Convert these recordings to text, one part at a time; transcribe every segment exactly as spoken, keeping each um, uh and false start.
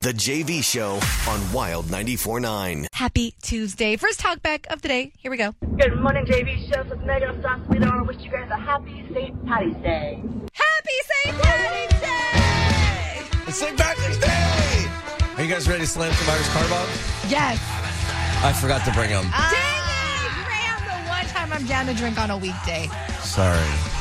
The J V Show on Wild ninety-four point nine. Happy Tuesday. First talkback of the day. Here we go. Good morning, J V Show. It's Megan Stockton. I wish you guys a happy Saint Patty's Day. Happy Saint Patty's Day! It's Saint Patrick's Day! Are you guys ready to slam some Irish car bomb? Yes. I forgot to bring them. Uh, Dang it, Graham. The one time I'm down to drink on a weekday. Sorry.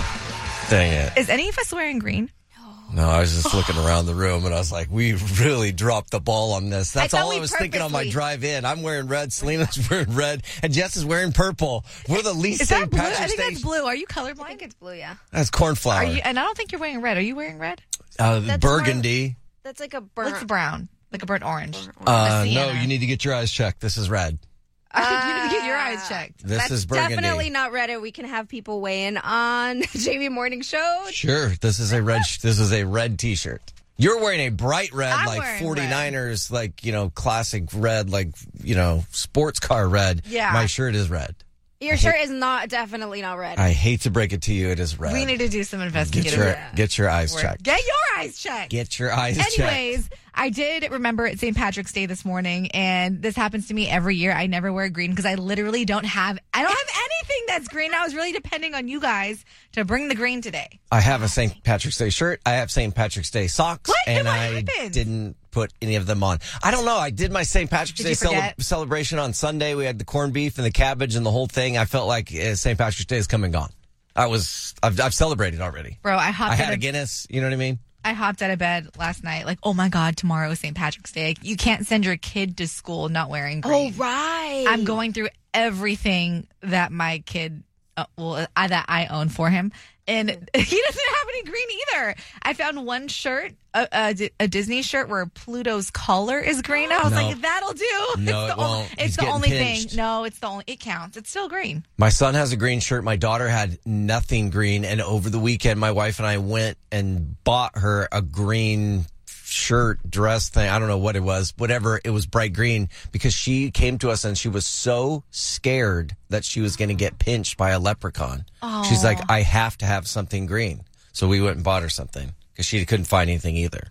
Dang it. Is any of us wearing green? No, I was just looking around the room, and I was like, we really dropped the ball on this. That's I all I was purposely... thinking on my drive in. I'm wearing red, Selena's wearing red, and Jess is wearing purple. We're the least Is Saint that blue? Patrick's I think Day. that's blue. Are you colorblind? I think it's blue, yeah. That's cornflower. Are you, and I don't think you're wearing red. Are you wearing red? Uh, That's burgundy. More, that's like a burnt. Looks brown. Like a burnt orange. Uh, A no, sienna. you need to get your eyes checked. This is red. you need to get your eyes checked. This That's is burgundy. definitely not red. And we can have people weigh in on J V Morning Show. Sure, this is a red. This is a red T-shirt. You're wearing a bright red, I'm like wearing forty-niners, like, you know, classic red, like, you know, sports car red. Yeah. My shirt is red. Your shirt is not definitely not red. I hate to break it to you, it is red. We need to do some Get investigative your, work. get your eyes checked. Get your eyes checked. Get your eyes checked. Anyways, I did remember it's Saint Patrick's Day this morning, and this happens to me every year. I never wear green because I literally don't have, I don't have anything that's green. I was really depending on you guys to bring the green today. I have a Saint Patrick's Day shirt. I have Saint Patrick's Day socks. What? And What I happened? didn't put any of them on. I don't know. I did my Saint Patrick's Did Day you cele- forget? celebration on Sunday. We had the corned beef and the cabbage and the whole thing. I felt like uh, Saint Patrick's Day is come and gone. I was, I've, I've celebrated already. Bro, I hopped I out had a of, Guinness. You know what I mean? I hopped out of bed last night like, oh my God, tomorrow is Saint Patrick's Day. You can't send your kid to school not wearing green. Oh, right. I'm going through everything that my kid, uh, well, I, that I own for him. And he doesn't have any green either. I found one shirt, a, a, a Disney shirt where Pluto's collar is green. I was No. like, that'll do. No, it's it the won't. Only, He's it's the getting only pinched. thing. No, it's the only, it counts. It's still green. My son has a green shirt. My daughter had nothing green. And over the weekend, my wife and I went and bought her a green shirt, dress thing. I don't know what it was. Whatever. It was bright green because she came to us and she was so scared that she was going to get pinched by a leprechaun. She's like, I have to have something green. So we went and bought her something because she couldn't find anything either.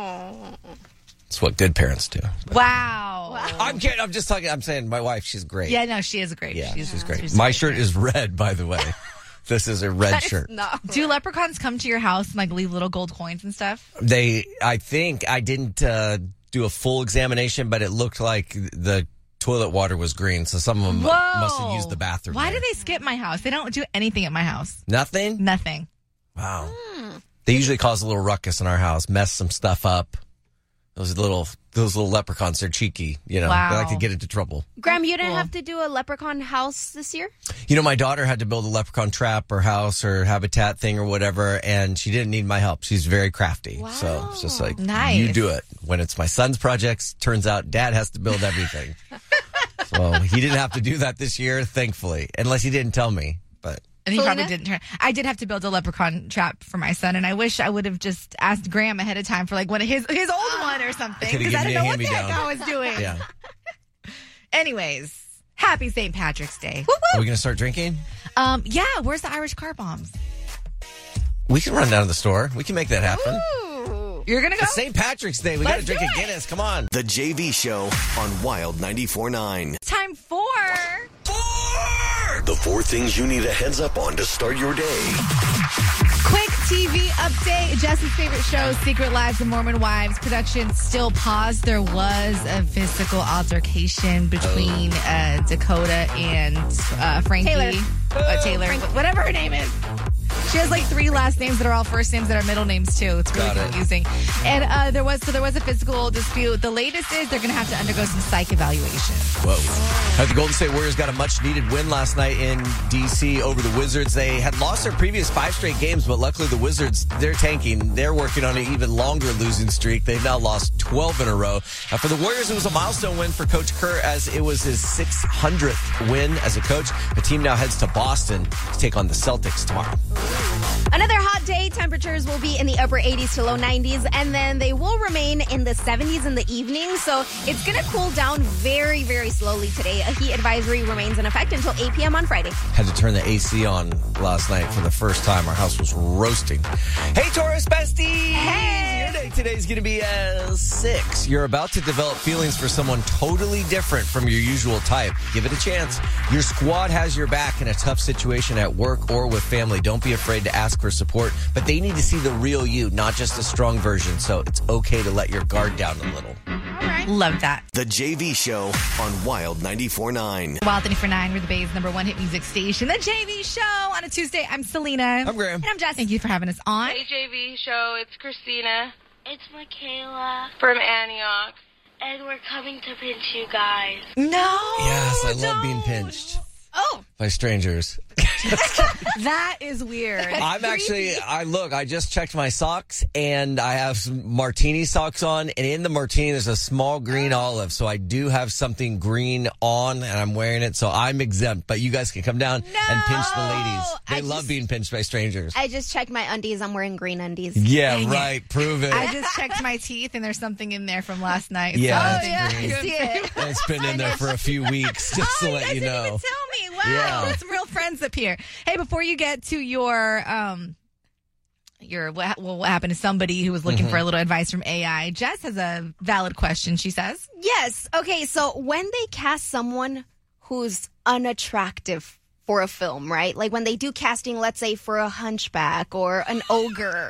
It's what good parents do. Wow. I'm kidding. I'm just talking. I'm saying my wife, she's great. Yeah, no, she is great. Yeah, she's, she's great. she's My great. shirt is red, by the way. This is a red shirt. No. Do leprechauns come to your house and like leave little gold coins and stuff? They, I think, I didn't uh, do a full examination, but it looked like the toilet water was green, so some of them Whoa. must have used the bathroom. Why there. do they skip my house? They don't do anything at my house. Nothing? Nothing. Wow. They usually cause a little ruckus in our house, mess some stuff up. Those little, those little leprechauns, they're cheeky, you know. Wow. They like to get into trouble. Graham, you didn't Cool. have to do a leprechaun house this year? You know, my daughter had to build a leprechaun trap or house or habitat thing or whatever, and she didn't need my help. She's very crafty. So it's just like, Nice. you do it. When it's my son's projects, turns out dad has to build everything. So he didn't have to do that this year, thankfully, unless he didn't tell me. But And he Selena? probably didn't turn. I did have to build a leprechaun trap for my son, and I wish I would have just asked Graham ahead of time for like one of his his old one or something Could've because I given didn't you a know what the heck hand-me-down. I was doing. yeah. Anyways, happy Saint Patrick's Day. Are we going to start drinking? Um, yeah, where's the Irish car bombs? We can run down to the store. We can make that happen. Ooh. You're gonna go? It's Saint Patrick's Day. We got to Let's drink do a it. Guinness. Come on. The J V Show on Wild ninety-four point nine. Time for Four! The four things you need a heads up on to start your day. quick T V update. Jess's favorite show, Secret Lives of Mormon Wives. Production still paused. There was a physical altercation between uh, Dakota and uh, Frankie. Taylor. Uh, Taylor. Whatever her name is. She has like three last names that are all first names that are middle names too. It's really Got it. confusing. And uh, there was so there was a physical dispute. The latest is they're going to have to undergo some psych evaluation. Whoa. The Golden State Warriors got a much-needed win last night in D C over the Wizards. They had lost their previous five straight games, but luckily the Wizards, they're tanking. They're working on an even longer losing streak. They've now lost twelve in a row. Uh, for the Warriors, it was a milestone win for Coach Kerr as it was his six hundredth win as a coach. The team now heads to Boston to take on the Celtics tomorrow. Another hot day. Temperatures will be in the upper eighties to low nineties, and then they will remain in the seventies in the evening. So it's going to cool down very, very slowly today. A heat advisory remains in effect until eight p.m. on Friday. Had to turn the A C on last night for the first time. Our house was roasting. Hey, Taurus besties! Hey! Day today is going to be uh, six. You're about to develop feelings for someone totally different from your usual type. Give it a chance. Your squad has your back in a tough situation at work or with family. Don't be afraid to ask for support, but they need to see the real you, not just a strong version. So it's okay to let your guard down a little. All right. Love that. The J V Show on Wild ninety-four point nine. Wild ninety-four point nine, we're the Bay's number one hit music station. The J V Show on a Tuesday. I'm Selena. I'm Graham. And I'm Jess. Thank you for having us on. Hey, J V Show. It's Christina It's Michaela, from Antioch. and we're coming to pinch you guys. No. Yes, I love don't. being pinched Oh, by strangers. that is weird. I'm actually, I look, I just checked my socks and I have some martini socks on, and in the martini there's a small green olive. So I do have something green on and I'm wearing it. So I'm exempt, but you guys can come down and pinch the ladies. They I love just- being pinched by strangers. I just checked my undies. I'm wearing green undies. Yeah, Dang it. right. Prove it. I just checked my teeth and there's something in there from last night. Yeah, So that's I yeah, think I we're see good. it. It's been in there for a few weeks, just Oh, to you let guys you didn't know. even tell me. Wow, Yeah. some real friends up here. Hey, before you get to your um, your what, well, what happened to somebody who was looking Mm-hmm. for a little advice from A I? Jess has a valid question. She says, Yes. Okay. So when they cast someone who's unattractive for a film, right? Like when they do casting, let's say for a hunchback or an ogre,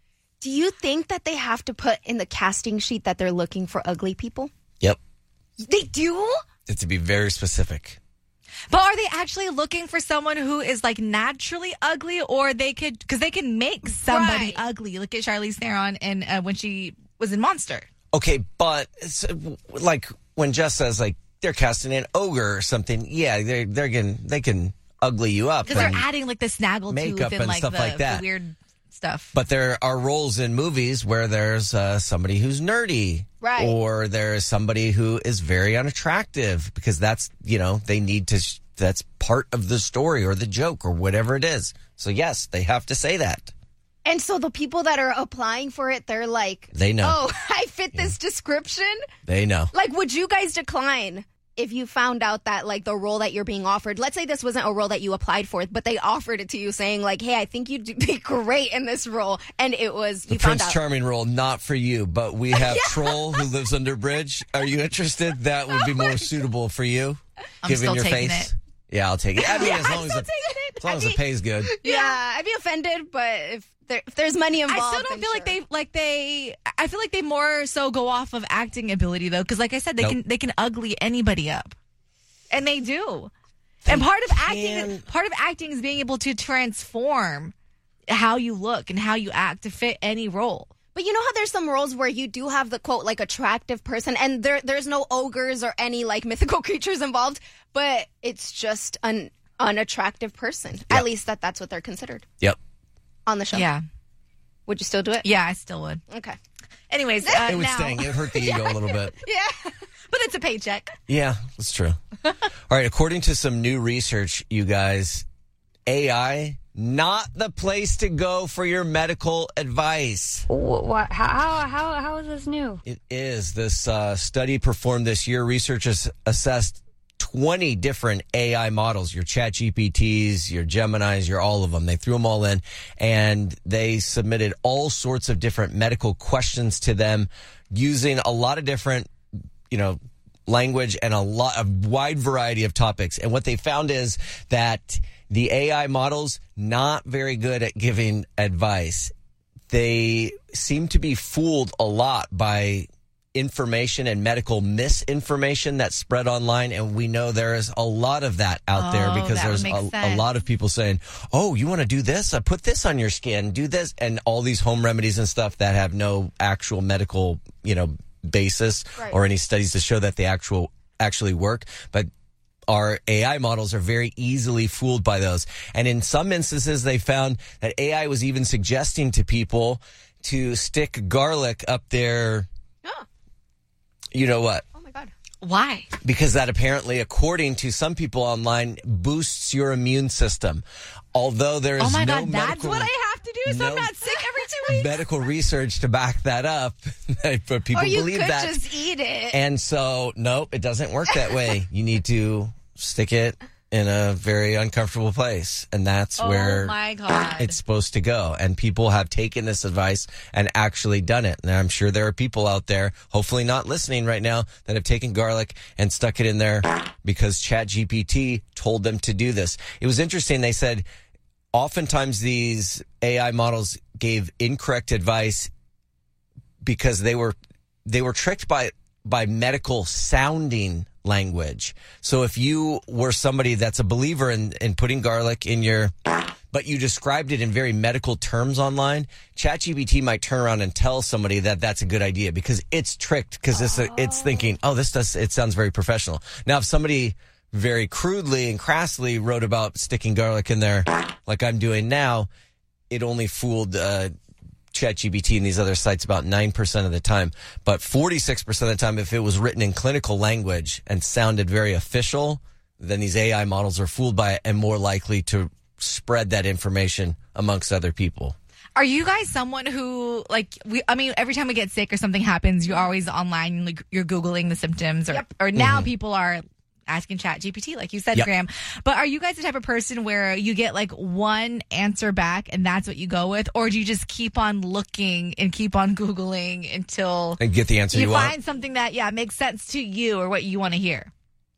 do you think that they have to put in the casting sheet that they're looking for ugly people? Yep. They do? It's to be very specific. but are they actually looking for someone who is like naturally ugly, or they could because they can make somebody Right. ugly? Look at Charlize Theron and uh, when she was in Monster. Okay, but it's, uh, like when Jess says like they're casting an ogre or something, yeah, they're they're going they can ugly you up. Because they're and- adding like the snaggle makeup tooth and and like, stuff the, like that. the weird stuff. But there are roles in movies where there's uh, somebody who's nerdy. Right. Or there's somebody who is very unattractive because that's, you know, they need to, sh- that's part of the story or the joke or whatever it is. So yes, they have to say that. And so the people that are applying for it, they're like, They know. oh, I fit this description. They know. Like, would you guys decline if you found out that, like, the role that you're being offered, let's say this wasn't a role that you applied for, but they offered it to you saying, like, hey, I think you'd be great in this role. And it was, The you found Prince out. Charming role, not for you, but we have Troll who lives under bridge. Are you interested? That would be more suitable for you. I'm given still your taking face. it. Yeah, I'll take it. I mean, as I'm long as still the, taking it. as long as I'd the be- pay's good. Yeah, I'd be offended, but if there, if there's money involved. I still don't then feel like sure. they like they. I feel like they more so go off of acting ability though, because like I said, they Nope. can they can ugly anybody up, and they do. And part of acting, can. part of acting is being able to transform how you look and how you act to fit any role. But you know how there's some roles where you do have the quote like attractive person, and there there's no ogres or any like mythical creatures involved, but it's just an unattractive person. At least that that's what they're considered Yep. on the show. Yeah, Would you still do it? yeah, I still would. Okay. Anyways, uh, It would now, sting. It would hurt the ego a little bit. Yeah. but it's a paycheck. Yeah, that's true. All right, according to some new research, you guys, A I, not the place to go for your medical advice. What? How? How? How is this new? It is. This uh, study performed this year, researchers assessed twenty different A I models, your Chat G P Ts, your Geminis, your all of them. They threw them all in, and they submitted all sorts of different medical questions to them using a lot of different, you know, language and a lot of wide variety of topics. And what they found is that the A I models not very good at giving advice. They seem to be fooled a lot by information and medical misinformation that's spread online, and we know there is a lot of that out there Oh, because that there's would make a, a sense. lot of people saying, oh, you want to do this? I put this on your skin, do this, and all these home remedies and stuff that have no actual medical, you know, basis Right. or any studies to show that they actual actually work. But our A I models are very easily fooled by those. And in some instances, they found that A I was even suggesting to people to stick garlic up their, Oh. you know what? Oh my God. Why? Because that apparently, according to some people online, boosts your immune system. Although there is Oh my no God, that's medical, what I have to do, so I'm no not sick every two weeks. medical research to back that up. But people Or you believe could that. just eat it. And so, nope, it doesn't work that way. You need to stick it in a very uncomfortable place. And that's Oh where my God. it's supposed to go. And people have taken this advice and actually done it. And I'm sure there are people out there, hopefully not listening right now, that have taken garlic and stuck it in there because ChatGPT told them to do this. It was interesting. They said oftentimes these A I models gave incorrect advice because they were they were tricked by by medical sounding language. So if you were somebody that's a believer in, in putting garlic in your, but you described it in very medical terms online, ChatGPT might turn around and tell somebody that that's a good idea because it's tricked because it's, a, it's thinking, oh, this does, it sounds very professional. Now, if somebody very crudely and crassly wrote about sticking garlic in there like I'm doing now, it only fooled, uh, ChatGPT and these other sites about nine percent of the time. But forty-six percent of the time, if it was written in clinical language and sounded very official, then these A I models are fooled by it and more likely to spread that information amongst other people. Are you guys someone who, like, we? I mean, every time we get sick or something happens, you're always online, like, you're Googling the symptoms, or, Yep. or now Mm-hmm. people are asking ChatGPT, like you said, Yep. Graham. But are you guys the type of person where you get like one answer back and that's what you go with? Or do you just keep on looking and keep on Googling until And get the answer you, you want. find something that, yeah, makes sense to you or what you want to hear?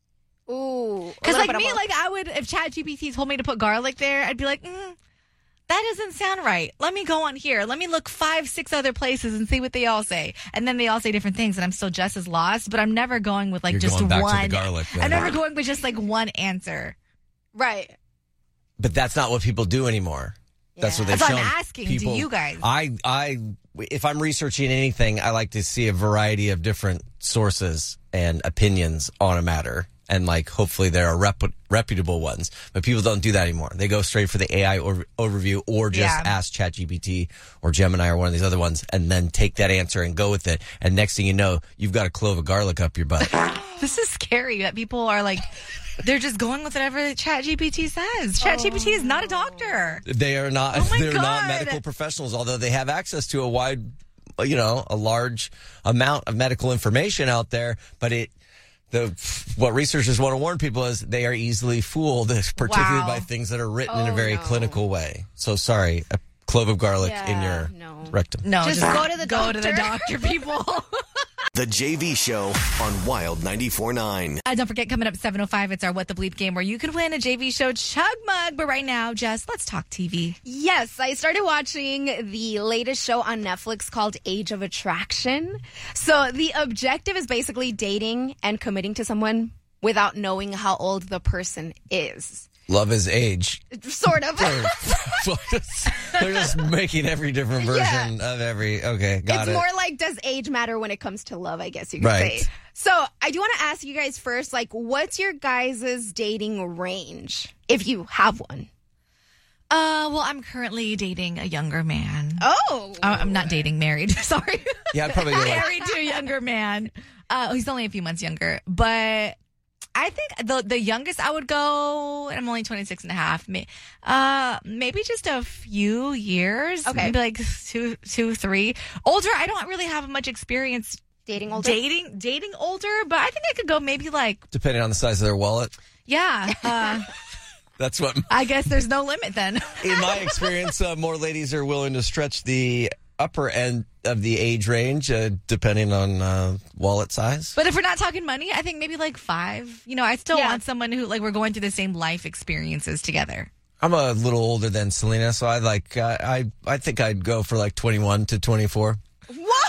Ooh. Because a little like bit of me, both. like I would, if ChatGPT told me to put garlic there, I'd be like, mm, that doesn't sound right. Let me go on here. Let me look five, six other places and see what they all say. And then they all say different things, and I'm still just as lost. But I'm never going with like You're just going back to the one. garlic, then. I'm never going with just like one answer. Right. But that's not what people do anymore. That's what they've That's what shown. I'm asking. people. Do you guys? I, I, if I'm researching anything, I like to see a variety of different sources and opinions on a matter. And like, hopefully there are rep- reputable ones, but people don't do that anymore. They go straight for the A I over- overview or just Yeah. ask ChatGPT or Gemini or one of these other ones and then take that answer and go with it. And next thing you know, you've got a clove of garlic up your butt. This is scary that people are like, they're just going with whatever ChatGPT says. ChatGPT is not a doctor. They are not, Oh my they're not God. medical professionals, although they have access to a wide, you know, a large amount of medical information out there, but it, The, what researchers want to warn people is they are easily fooled, particularly Wow. by things that are written in a Oh, very no. clinical way. So sorry, a clove of garlic in Yeah, your no. rectum. No, Just go to the go to the doctor. doctor, people. The J V Show on Wild ninety-four point nine. Uh, don't forget, coming up at seven oh five, it's our What the Bleep game where you can win a J V Show chug mug. But right now, Jess, let's talk T V. Yes, I started watching the latest show on Netflix called Age of Attraction. So the objective is basically dating and committing to someone without knowing how old the person is. Love is age. Sort of. They're, they're just making every different version of every. Okay, got it's it. more like, does age matter when it comes to love, I guess you could Right. say. So I do want to ask you guys first, like, what's your guys' dating range, if you have one? Uh, well, I'm currently dating a younger man. Oh. Uh, I'm not dating, married. Sorry. Yeah, I'd probably go like, married to a younger man. Uh, he's only a few months younger, but I think the the youngest I would go, and I'm only twenty-six and a half, may, uh, maybe just a few years. Okay. Maybe like two, two, three. Older, I don't really have much experience Dating older? dating, dating older, but I think I could go maybe like, depending on the size of their wallet. yeah, uh, That's what, I guess there's no limit then. in my experience, uh, more ladies are willing to stretch the upper end of the age range, uh, depending on uh, wallet size. But if we're not talking money, I think maybe like five. You know, I still Yeah. want someone who, like, we're going through the same life experiences together. I'm a little older than Selena, so I like uh, I I think I'd go for like twenty-one to twenty-four. What?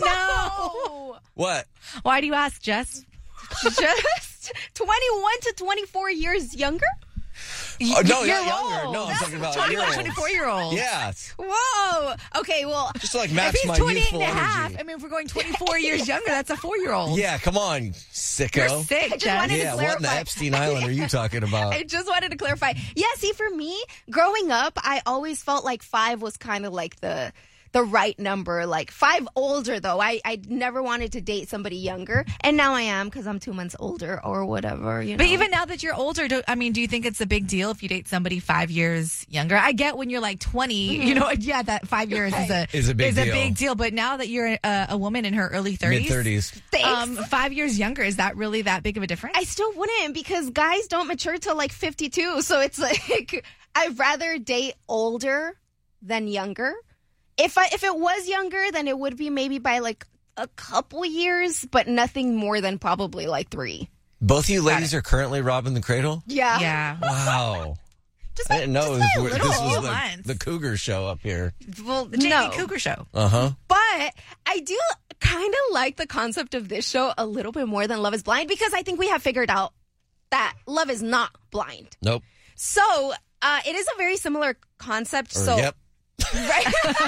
No. What? Why do you ask, Jess? Just twenty-one to twenty-four years younger? Oh, no, You're not younger. old. No, I'm talking about twenty-one, year-olds. twenty-four year old. Yeah, Whoa. Okay, well, just to like If match he's my twenty-eight and youthful a half, energy. I mean, if we're going twenty-four years younger, that's a four year old. Yeah, come on, sicko. You're sick, I just Jess. wanted to Yeah, what in the clarify. Epstein Island are you talking about? I just wanted to clarify. Yeah, see, for me, growing up, I always felt like five was kind of like the the right number. Like five older, though. I, I never wanted to date somebody younger. And now I am because I'm two months older or whatever. You know? But even now that you're older, do, I mean, do you think it's a big deal if you date somebody five years younger? I get when you're like twenty, mm-hmm. you know, yeah, that five years is a is a big is deal. a big deal. But now that you're a, a woman in her early thirties, mid thirties, um, five years younger, is that really that big of a difference? I still wouldn't because guys don't mature till like fifty-two. So it's like I'd rather date older than younger. If I if it was younger, then it would be maybe by like a couple years, but nothing more than probably like three. Both of you ladies are currently robbing the cradle? Yeah. Yeah. Wow. Just I didn't know just it by a was, little. this was months. the, the Cougar show up here. Well, the Jamie No. Cougar show. Uh-huh. But I do kind of like the concept of this show a little bit more than Love is Blind because I think we have figured out that love is not blind. Nope. So uh, it is a very similar concept. Or, so yep. right.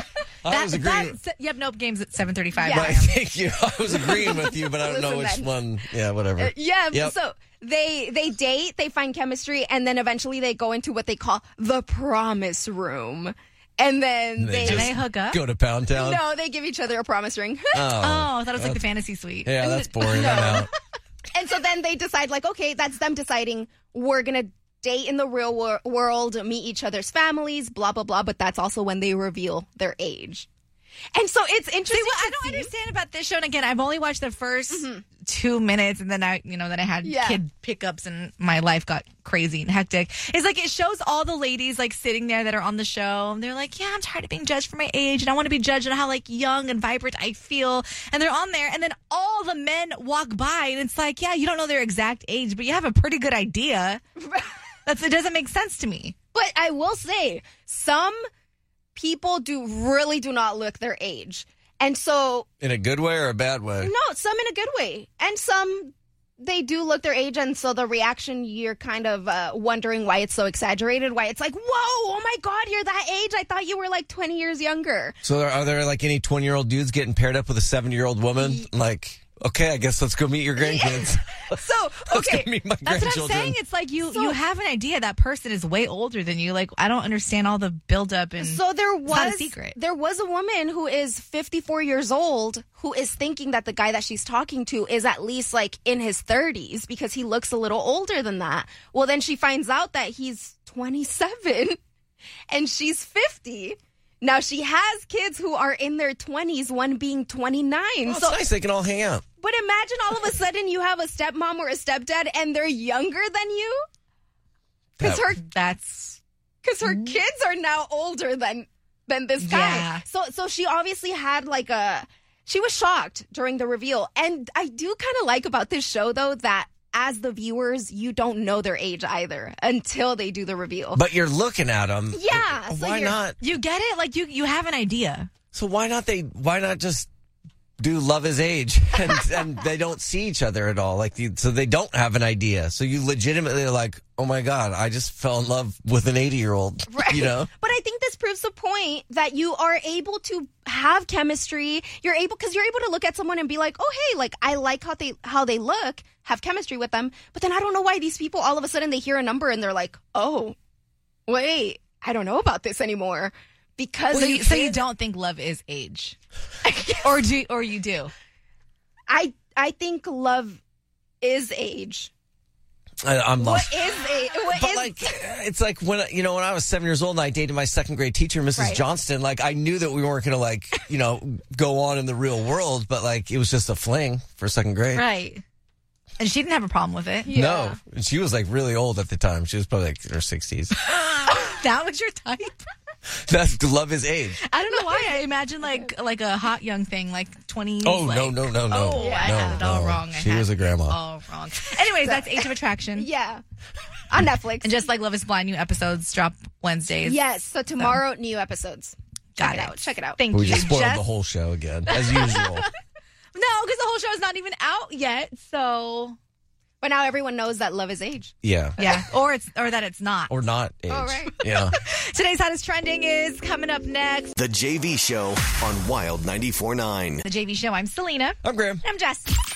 I That, was agreeing. that, yep, nope, games at seven thirty-five. Yeah. Right, thank you. I was agreeing with you, but I don't know which Listen, then. one. Yeah, whatever. Uh, yeah. Yep. So they they date, they find chemistry, and then eventually they go into what they call the promise room, and then And they, Do they hook up? Go to Pound Town. no, they give each other a promise ring. Oh, Oh, I thought it was like the fantasy suite. yeah, that's boring. I'm out. And so then they decide, like, okay, that's them deciding we're going to date in the real wor- world, meet each other's families, blah, blah, blah. But that's also when they reveal their age. And so it's interesting. See, what I to don't see- understand about this show, and again, I've only watched the first two minutes, and then I, you know, then I had Yeah. kid pickups, and my life got crazy and hectic. It's like it shows all the ladies like sitting there that are on the show, and they're like, "Yeah, I'm tired of being judged for my age, and I want to be judged on how like young and vibrant I feel." And they're on there, and then all the men walk by, and it's like, "Yeah, you don't know their exact age, but you have a pretty good idea." That's it. Doesn't make sense to me. But I will say, some people do really do not look their age. And so, In a good way or a bad way? no, some in a good way. And some, they do look their age. And so the reaction, you're kind of uh, wondering why it's so exaggerated, why it's like, whoa, oh my God, you're that age. I thought you were like twenty years younger. So are, are there like any twenty-year-old dudes getting paired up with a seventy-year-old woman? Like, okay, I guess let's go meet your grandkids. So, Let's okay. go meet my That's what I'm grandchildren. saying. It's like you So- you have an idea that person is way older than you. Like I don't understand all the buildup and So there was not a secret. there was a woman who is fifty-four years old who is thinking that the guy that she's talking to is at least like in his thirties because he looks a little older than that. Well, then she finds out that he's twenty-seven and she's fifty. Now she has kids who are in their twenties, one being twenty-nine. Oh, it's so nice they can all hang out. but imagine all of a sudden you have a stepmom or a stepdad and they're younger than you because That- her that's because her kids are now older than than this guy. Yeah. So so she obviously had like a she was shocked during the reveal. And I do kind of like about this show though that as the viewers you don't know their age either until they do the reveal. But you're looking at them. Yeah, so Why you're- not? you get it. Like you you have an idea. So why not they? Why not just do Love is Age and, and they don't see each other at all? Like, you, so they don't have an idea. So you legitimately are like, oh my God, I just fell in love with an eighty-year-old. Right. You know? But I think this proves the point that you are able to have chemistry. You're able because you're able to look at someone and be like, "Oh, hey, like I like how they how they look, have chemistry with them." But then I don't know why these people all of a sudden they hear a number and they're like, "Oh, wait, I don't know about this anymore." Because So of you, so you kids. don't think love is age, or do or you do? I I think love is age. I, I'm What lost. is age? What But is- like, it's like when, you know, when I was seven years old and I dated my second grade teacher, Missus Right. Johnston, like I knew that we weren't going to like, you know, go on in the real world, but like it was just a fling for second grade. Right. And she didn't have a problem with it. No, she was like really old at the time. She was probably like in her sixties. That was your type. That's Love is Age. I don't know why. I imagine like like a hot young thing, like twenties. Oh, like, no, no, no, no. Oh, I no, had it all no. wrong. I She had was a it grandma. all wrong. Anyways, that's Age of Attraction. Yeah, on Netflix. And just like Love is Blind, new episodes drop Wednesdays. yes. So tomorrow, new episodes. Got Check it it. out. Check it out. Thank We you. just spoiled Jess. the whole show again, as usual. No, because the whole show is not even out yet. So But now everyone knows that love is age. Yeah. yeah, or it's or that it's not. Or not age. All right. Yeah. Today's hottest trending is coming up next. The J V Show on Wild ninety-four point nine. The J V Show. I'm Selena. I'm Graham. I'm Jess.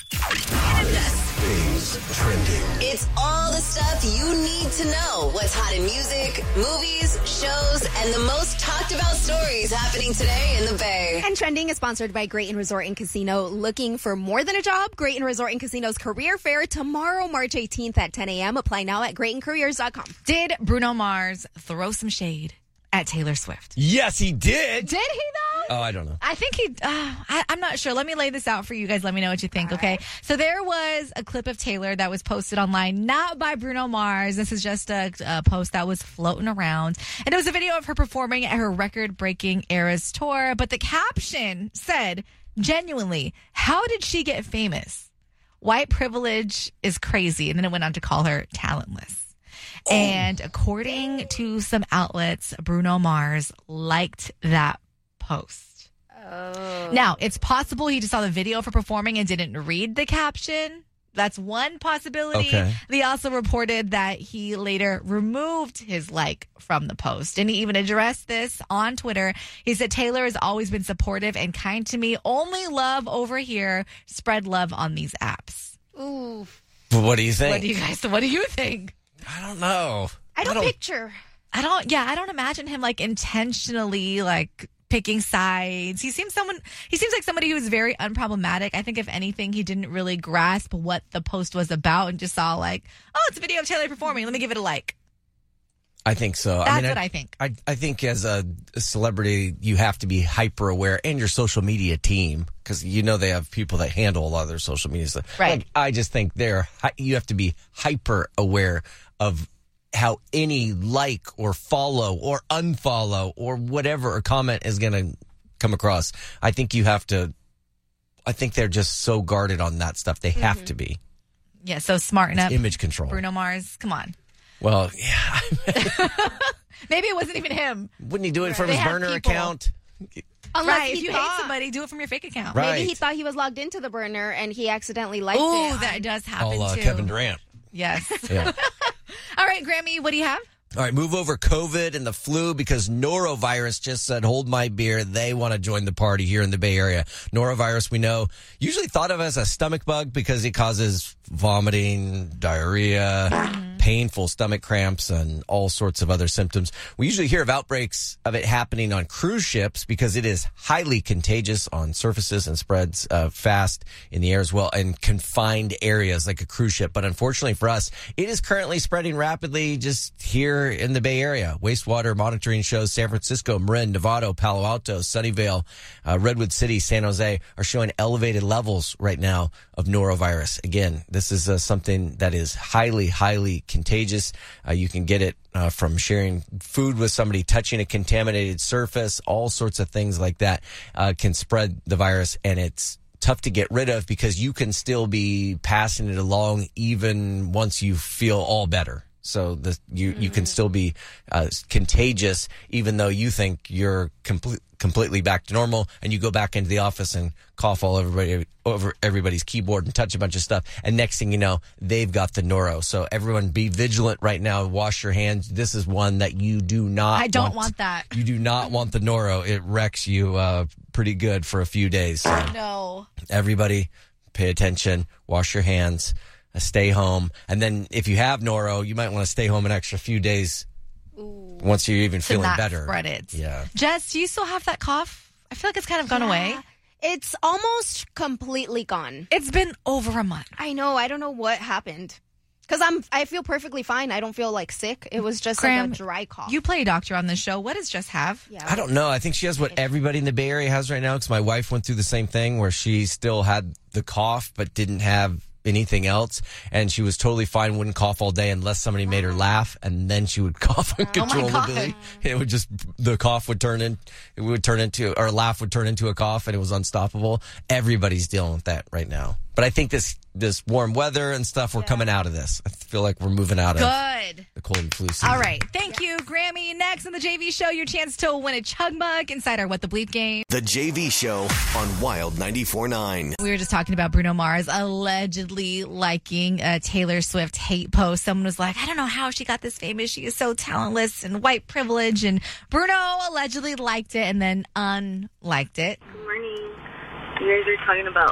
Today's trending. It's all the stuff you need to know. What's hot in music, movies, shows, and the most talked about stories happening today in the Bay. And Trending is sponsored by Great and Resort and Casino. Looking for more than a job? Great and Resort and Casino's career fair tomorrow, March eighteenth at ten a.m. Apply now at great and careers dot com. Did Bruno Mars throw some shade at Taylor Swift? Yes, he did. Did he, though? Oh, I don't know. I think he, uh, I, I'm not sure. Let me lay this out for you guys. Let me know what you think, okay? So there was a clip of Taylor that was posted online, not by Bruno Mars. This is just a, a post that was floating around. And it was a video of her performing at her record-breaking Eras tour. But the caption said, genuinely, how did she get famous? White privilege is crazy. And then it went on to call her talentless. And according to some outlets, Bruno Mars liked that post. Oh. Now, it's possible he just saw the video for performing and didn't read the caption. That's one possibility. Okay. They also reported that he later removed his like from the post. And he even addressed this on Twitter. He said, Taylor has always been supportive and kind to me. Only love over here. Spread love on these apps. Ooh. But what do you think? What do you guys, what do you think? I don't know. I don't, picture. I don't, yeah, I don't imagine him like intentionally like picking sides. He seems someone, he seems like somebody who is very unproblematic. I think if anything, he didn't really grasp what the post was about and just saw like, oh, it's a video of Taylor performing. Let me give it a like. I think so. That's I mean, what I, I think. I, I think as a, a celebrity, you have to be hyper aware, and your social media team, because you know they have people that handle a lot of their social media stuff. Right. Like, I just think they're hy- you have to be hyper aware of how any like or follow or unfollow or whatever or comment is going to come across. I think you have to. I think they're just so guarded on that stuff. They have to be. Yeah, so smarten up. Image control. Bruno Mars, come on. Well, yeah. Maybe it wasn't even him. Wouldn't he do it from They his have burner people. account? Unless Right, he if you thought, hate somebody, do it from your fake account. Right. maybe he thought he was logged into the burner and he accidentally liked Ooh, it. that does happen All uh, too. Kevin Durant. Yes. Yeah. All right, Grammy, what do you have? All right, move over COVID and the flu because norovirus just said, hold my beer. They want to join the party here in the Bay Area. Norovirus, we know, usually thought of as a stomach bug because it causes vomiting, diarrhea, mm-hmm. painful stomach cramps, and all sorts of other symptoms. We usually hear of outbreaks of it happening on cruise ships because it is highly contagious on surfaces and spreads uh, fast in the air as well in confined areas like a cruise ship. But unfortunately for us, it is currently spreading rapidly just here in the Bay Area. Wastewater monitoring shows San Francisco, Marin, Novato, Palo Alto, Sunnyvale, uh, Redwood City, San Jose are showing elevated levels right now of norovirus. Again, this is uh, something that is highly, highly contagious. Uh, you can get it uh, from sharing food with somebody, touching a contaminated surface, all sorts of things like that uh, can spread the virus, and it's tough to get rid of because you can still be passing it along even once you feel all better. So the, you, you can still be uh, contagious even though you think you're complete, completely back to normal, and you go back into the office and cough all everybody over everybody's keyboard and touch a bunch of stuff. And next thing you know, they've got the noro. So everyone be vigilant right now. Wash your hands. This is one that you do not I don't want, want that. You do not want the noro. It wrecks you uh, pretty good for a few days. So No. everybody pay attention. Wash your hands. Uh, stay home. And then if you have noro, you might want to stay home an extra few days. Ooh. Once you're even To feeling not better. spread it. Yeah. Jess, do you still have that cough? I feel like it's kind of gone Yeah. away. It's almost completely gone. It's been over a month. I know. I don't know what happened. Because I'm, I feel perfectly fine. I don't feel like sick. It was just Graham, like a dry cough. You play a doctor on this show. What does Jess have? Yeah. I don't know. I think she has what everybody in the Bay Area has right now because my wife went through the same thing where she still had the cough but didn't have anything else, and she was totally fine, wouldn't cough all day unless somebody made her laugh, and then she would cough uncontrollably. It would just, the cough would turn in, it would turn into, or laugh would turn into a cough, and it was unstoppable. Everybody's dealing with that right now. But I think this this warm weather and stuff, we're yeah. coming out of this. I feel like we're moving out of Good. the cold and flu season. All right. Thank yeah. you, Grammy. Next on the J V Show, your chance to win a chug mug inside our What the Bleep game. The J V Show on Wild ninety-four point nine. We were just talking about Bruno Mars allegedly liking a Taylor Swift hate post. Someone was like, I don't know how she got this famous. She is so talentless and white privilege. And Bruno allegedly liked it and then unliked it. Good morning. You guys are talking about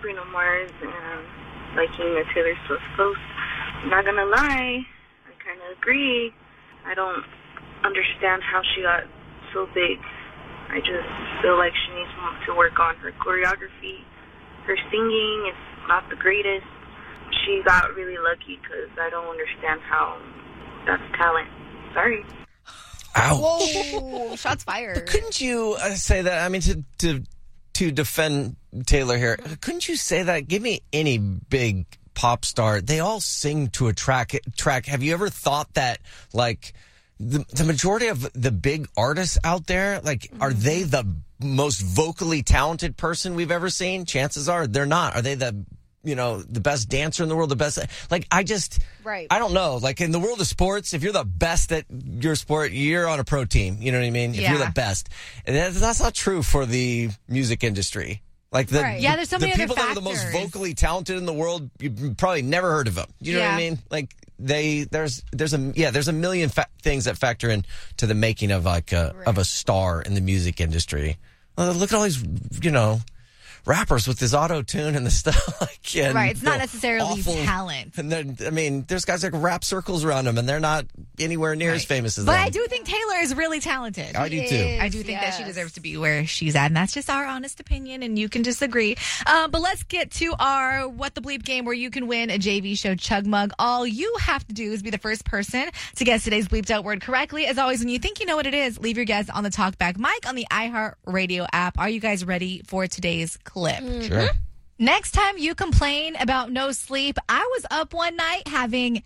Bruno Mars and liking the Taylor Swift post. I'm not gonna lie, I kind of agree. I don't understand how she got so big. I just feel like she needs to work on her choreography. Her singing is not the greatest. She got really lucky because I don't understand how that's talent. Sorry. Ouch. Whoa, shots fired. Couldn't you uh, say that? I mean, to, to to defend Taylor here, couldn't you say that? Give me any big pop star. They all sing to a track. Track. Have you ever thought that, like, the, the majority of the big artists out there, like, are they the most vocally talented person we've ever seen? Chances are they're not. Are they the, you know, the best dancer in the world, the best? Like, I just, right. I don't know. Like, in the world of sports, if you're the best at your sport, you're on a pro team. You know what I mean? If Yeah. you're the best. And that's, that's not true for the music industry. Like, the, Right. Yeah, there's so the many other people that are the most factors. vocally talented in the world, you've probably never heard of them. You know what I Yeah. mean? Like, they, there's, there's a, yeah, there's a million fa- things that factor in to the making of like a, of a star in the music industry. Well, look at all these, you know, rappers with this auto tune and the stuff. Like, and Right, it's not the necessarily awful- talent. And then, I mean, there's guys that wrap circles around them, and they're not anywhere near as Right. famous as But them. I do think Taylor is really talented. I do too. Is, I do think that she yes. deserves to be where she's at, and that's just our honest opinion, and you can disagree. Um, but let's get to our What the Bleep game, where you can win a J V Show Chug Mug. All you have to do is be the first person to guess today's bleeped out word correctly. As always, when you think you know what it is, leave your guess on the Talkback mic on the iHeartRadio app. Are you guys ready for today's clip? Sure. Next time you complain about no sleep, I was up one night having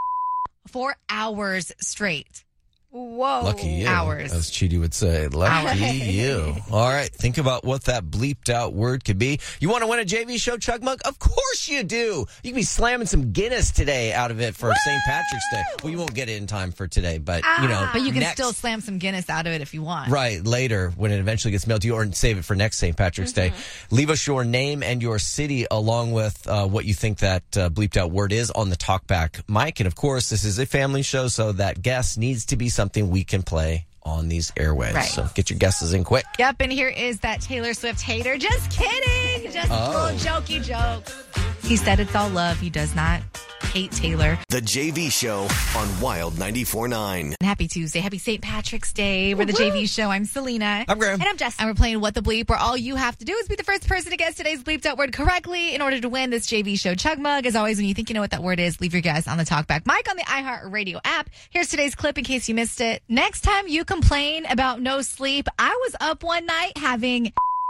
four hours straight. Whoa. Lucky you. Hours. As Chidi would say. Lucky you. All right. Think about what that bleeped out word could be. You want to win a J V Show Chug Mug? Of course you do. You can be slamming some Guinness today out of it for Saint Patrick's Day. Well, you won't get it in time for today, but, you know. But you can next- still slam some Guinness out of it if you want. Right, later when it eventually gets mailed to you, or save it for next Saint Patrick's Day. Leave us your name and your city along with uh, what you think that uh, bleeped out word is on the Talkback mic. And of course, this is a family show, so that guess needs to be something we can play on these airwaves. Right. So get your guesses in quick. Yep, and here is that Taylor Swift hater. Just kidding. Just Oh. a little jokey joke. He said it's all love. He does not hate Taylor. The J V Show on Wild ninety-four point nine. And happy Tuesday. Happy Saint Patrick's Day. We're the J V Show. I'm Selena. I'm Graham. And I'm Jess. And we're playing What the Bleep, where all you have to do is be the first person to guess today's bleeped out word correctly in order to win this J V Show Chug Mug. As always, when you think you know what that word is, leave your guess on the Talkback mic on the iHeartRadio app. Here's today's clip in case you missed it. Next time you complain about no sleep, I was up one night having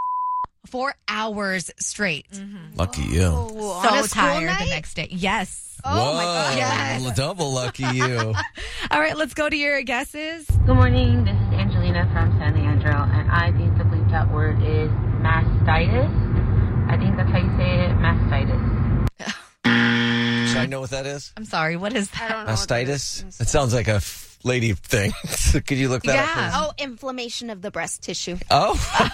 four hours straight. Lucky you. Ooh, So on a school tired night? the next day. Yes. Oh, my Whoa, God. Yes. double lucky you. All right, let's go to your guesses. Good morning. This is Angelina from San Leandro, and I think the bleeped out word is mastitis. I think that's how you say it, mastitis. Should I know what that is? I'm sorry. What is I that? don't know. what that Mastitis? is. It sounds like a f- lady thing. So could you look that Yeah. up? Oh, inflammation of the breast tissue. Oh,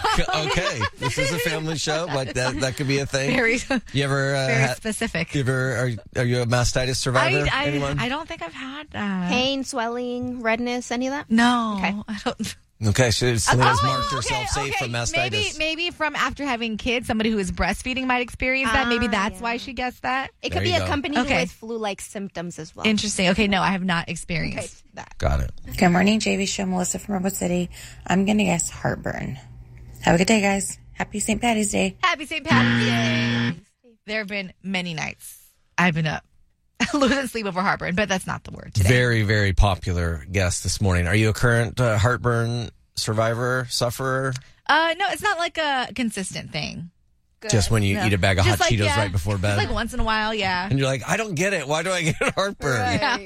okay. This is a family show, but that that could be a thing. Very, You ever uh, very ha- specific. you ever are, are you a mastitis survivor? I, Anyone? I, I don't think I've had that. Pain, swelling, redness, any of that? No. Okay. I don't. Okay, so Selena's Oh, marked okay, herself safe okay. from mastitis. Maybe, maybe from after having kids, somebody who is breastfeeding might experience that. Maybe Ah, that's yeah. why she guessed that. It There could be you go. accompanied Okay. with flu-like symptoms as well. Interesting. Okay, no, I have not experienced that. Got it. Good morning, J V Show. Melissa from Redwood City. I'm going to guess heartburn. Have a good day, guys. Happy Saint Patty's Day. Happy Saint Patrick's Day. There have been many nights I've been up losing sleep over heartburn, but that's not the word today. Very, very popular guest this morning. Are you a current uh, heartburn survivor, sufferer? Uh, no, it's not like a consistent thing. Good. Just when you No. eat a bag of Just hot like, Cheetos yeah, right before bed? Just like once in a while, yeah. And you're like, I don't get it. Why do I get heartburn? Right.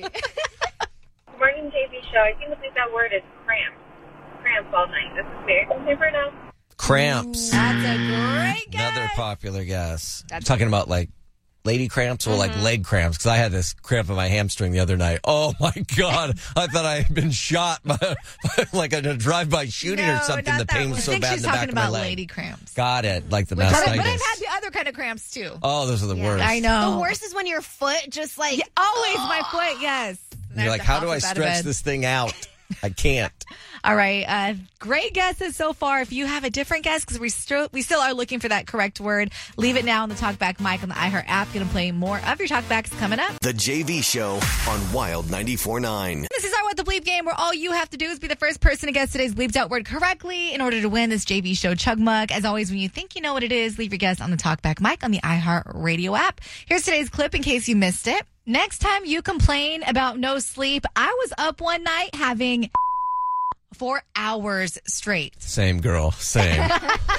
Good morning, J V Show. I think the bleep that word is cramps. Cramps all night. This is Mary from San Bernardino. Cramps. That's a great guess. Another popular guess. I'm talking about like lady cramps or like leg cramps, because I had this cramp in my hamstring the other night. Oh my God. I thought I had been shot by, by like in a drive-by shooting or No, something. not The that pain one. was so I think bad in she's the back talking of my about leg. lady cramps. Got it. Like the But, but mastitis. I've had the other kind of cramps too. Oh, those are the worst. I know. The worst is when your foot just like Yeah, always my foot, yes. And I You're have like, to how do hop I up out of stretch bed. this thing out? I can't. All right. Uh, great guesses so far. If you have a different guess, because we still we still are looking for that correct word, leave it now on the Talkback mic on the iHeart app. Going to play more of your Talkbacks coming up. The J V Show on Wild ninety-four point nine. This is our What the Bleep game, where all you have to do is be the first person to guess today's bleeped out word correctly in order to win this J V Show Chug Mug. As always, when you think you know what it is, leave your guess on the Talkback mic on the iHeart Radio app. Here's today's clip in case you missed it. Next time you complain about no sleep, I was up one night having four hours straight. Same girl. Same.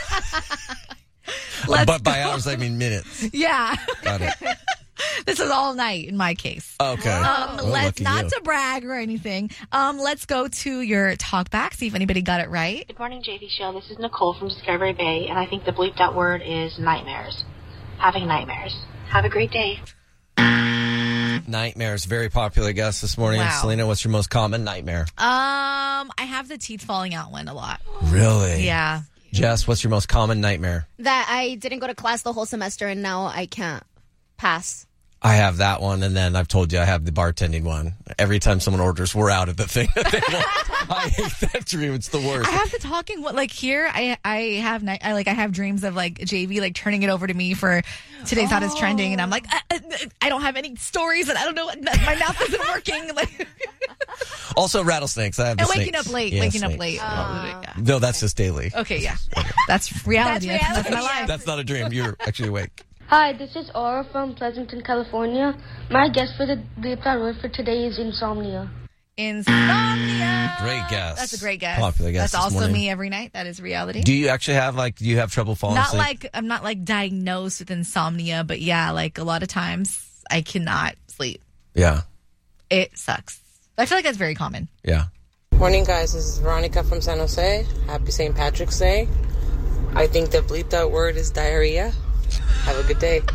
Let's but by go. hours, I mean minutes. Yeah. Got it. This is all night in my case. Okay. Um, Oh, let's lucky not you. to brag or anything. Um, let's go to your talk back, see if anybody got it right. Good morning, J V Show. This is Nicole from Discovery Bay, and I think the bleeped out word is nightmares. Having nightmares. Have a great day. Nightmares. Very popular guess this morning. Wow. Selena, what's your most common nightmare? Um, I have the teeth falling out one a lot. Really? Yeah. Jess, what's your most common nightmare? That I didn't go to class the whole semester and now I can't pass. I have that one, and then I've told you I have the bartending one. Every time someone orders, we're out of the thing that they want. I hate that dream. It's the worst. I have the talking one like here. I I have night. I like I have dreams of like J V like turning it over to me for today's hottest Oh. trending, and I'm like I, I, I don't have any stories, and I don't know. What, my mouth isn't working. Like Also, rattlesnakes. I have the and waking snakes. up late. Yeah, waking snakes. up late. Uh, Yeah. No, that's just daily. Okay, yeah, that's reality. That's That's, that's my reality. life. That's not a dream. You're actually awake. Hi, this is Aura from Pleasanton, California. My guess for the bleeped out word for today is insomnia. Insomnia. Great guess. That's a great guess. Popular guess That's this also morning. me every night. That is reality. Do you actually have, like, do you have trouble falling not asleep? like I'm not like diagnosed with insomnia, but yeah, like a lot of times I cannot sleep. Yeah. It sucks. I feel like that's very common. Yeah. Morning, guys. This is Veronica from San Jose. Happy Saint Patrick's Day. I think the bleeped out word is diarrhea. Have a good day.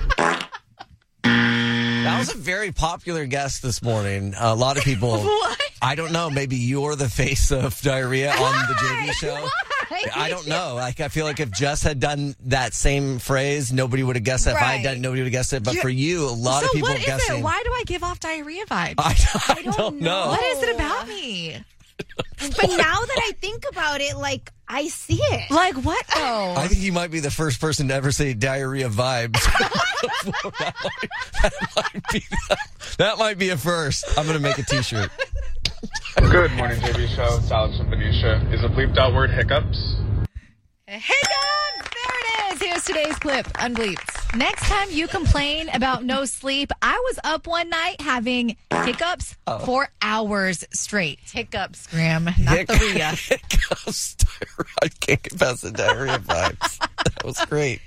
That was a very popular guess this morning. A lot of people. What? I don't know. Maybe you're the face of diarrhea on the J V show. Why? I don't know. Like, I feel like if Jess had done that same phrase, nobody would have guessed it. If I had Right. done it, nobody would have guessed it. But You- for you, a lot so of people what is guessing. it? Why do I give off diarrhea vibes? I, I, don't know. What is it about me? But now that I think about it, like, I see it. Like what though? I think you might be the first person to ever say diarrhea vibes. that, might, that, might be, that might be a first. I'm going to make a t-shirt. Good morning, J V Show. It's Alex from Benicia. Is a bleeped out word hiccups? Hiccups! There it is. Here's today's clip, unbleeped. Next time you complain about no sleep, I was up one night having hiccups Oh. for hours straight. Hiccups, Graham, not Hic- the Rhea. Hiccups. I can't get past the diarrhea vibes. That was great.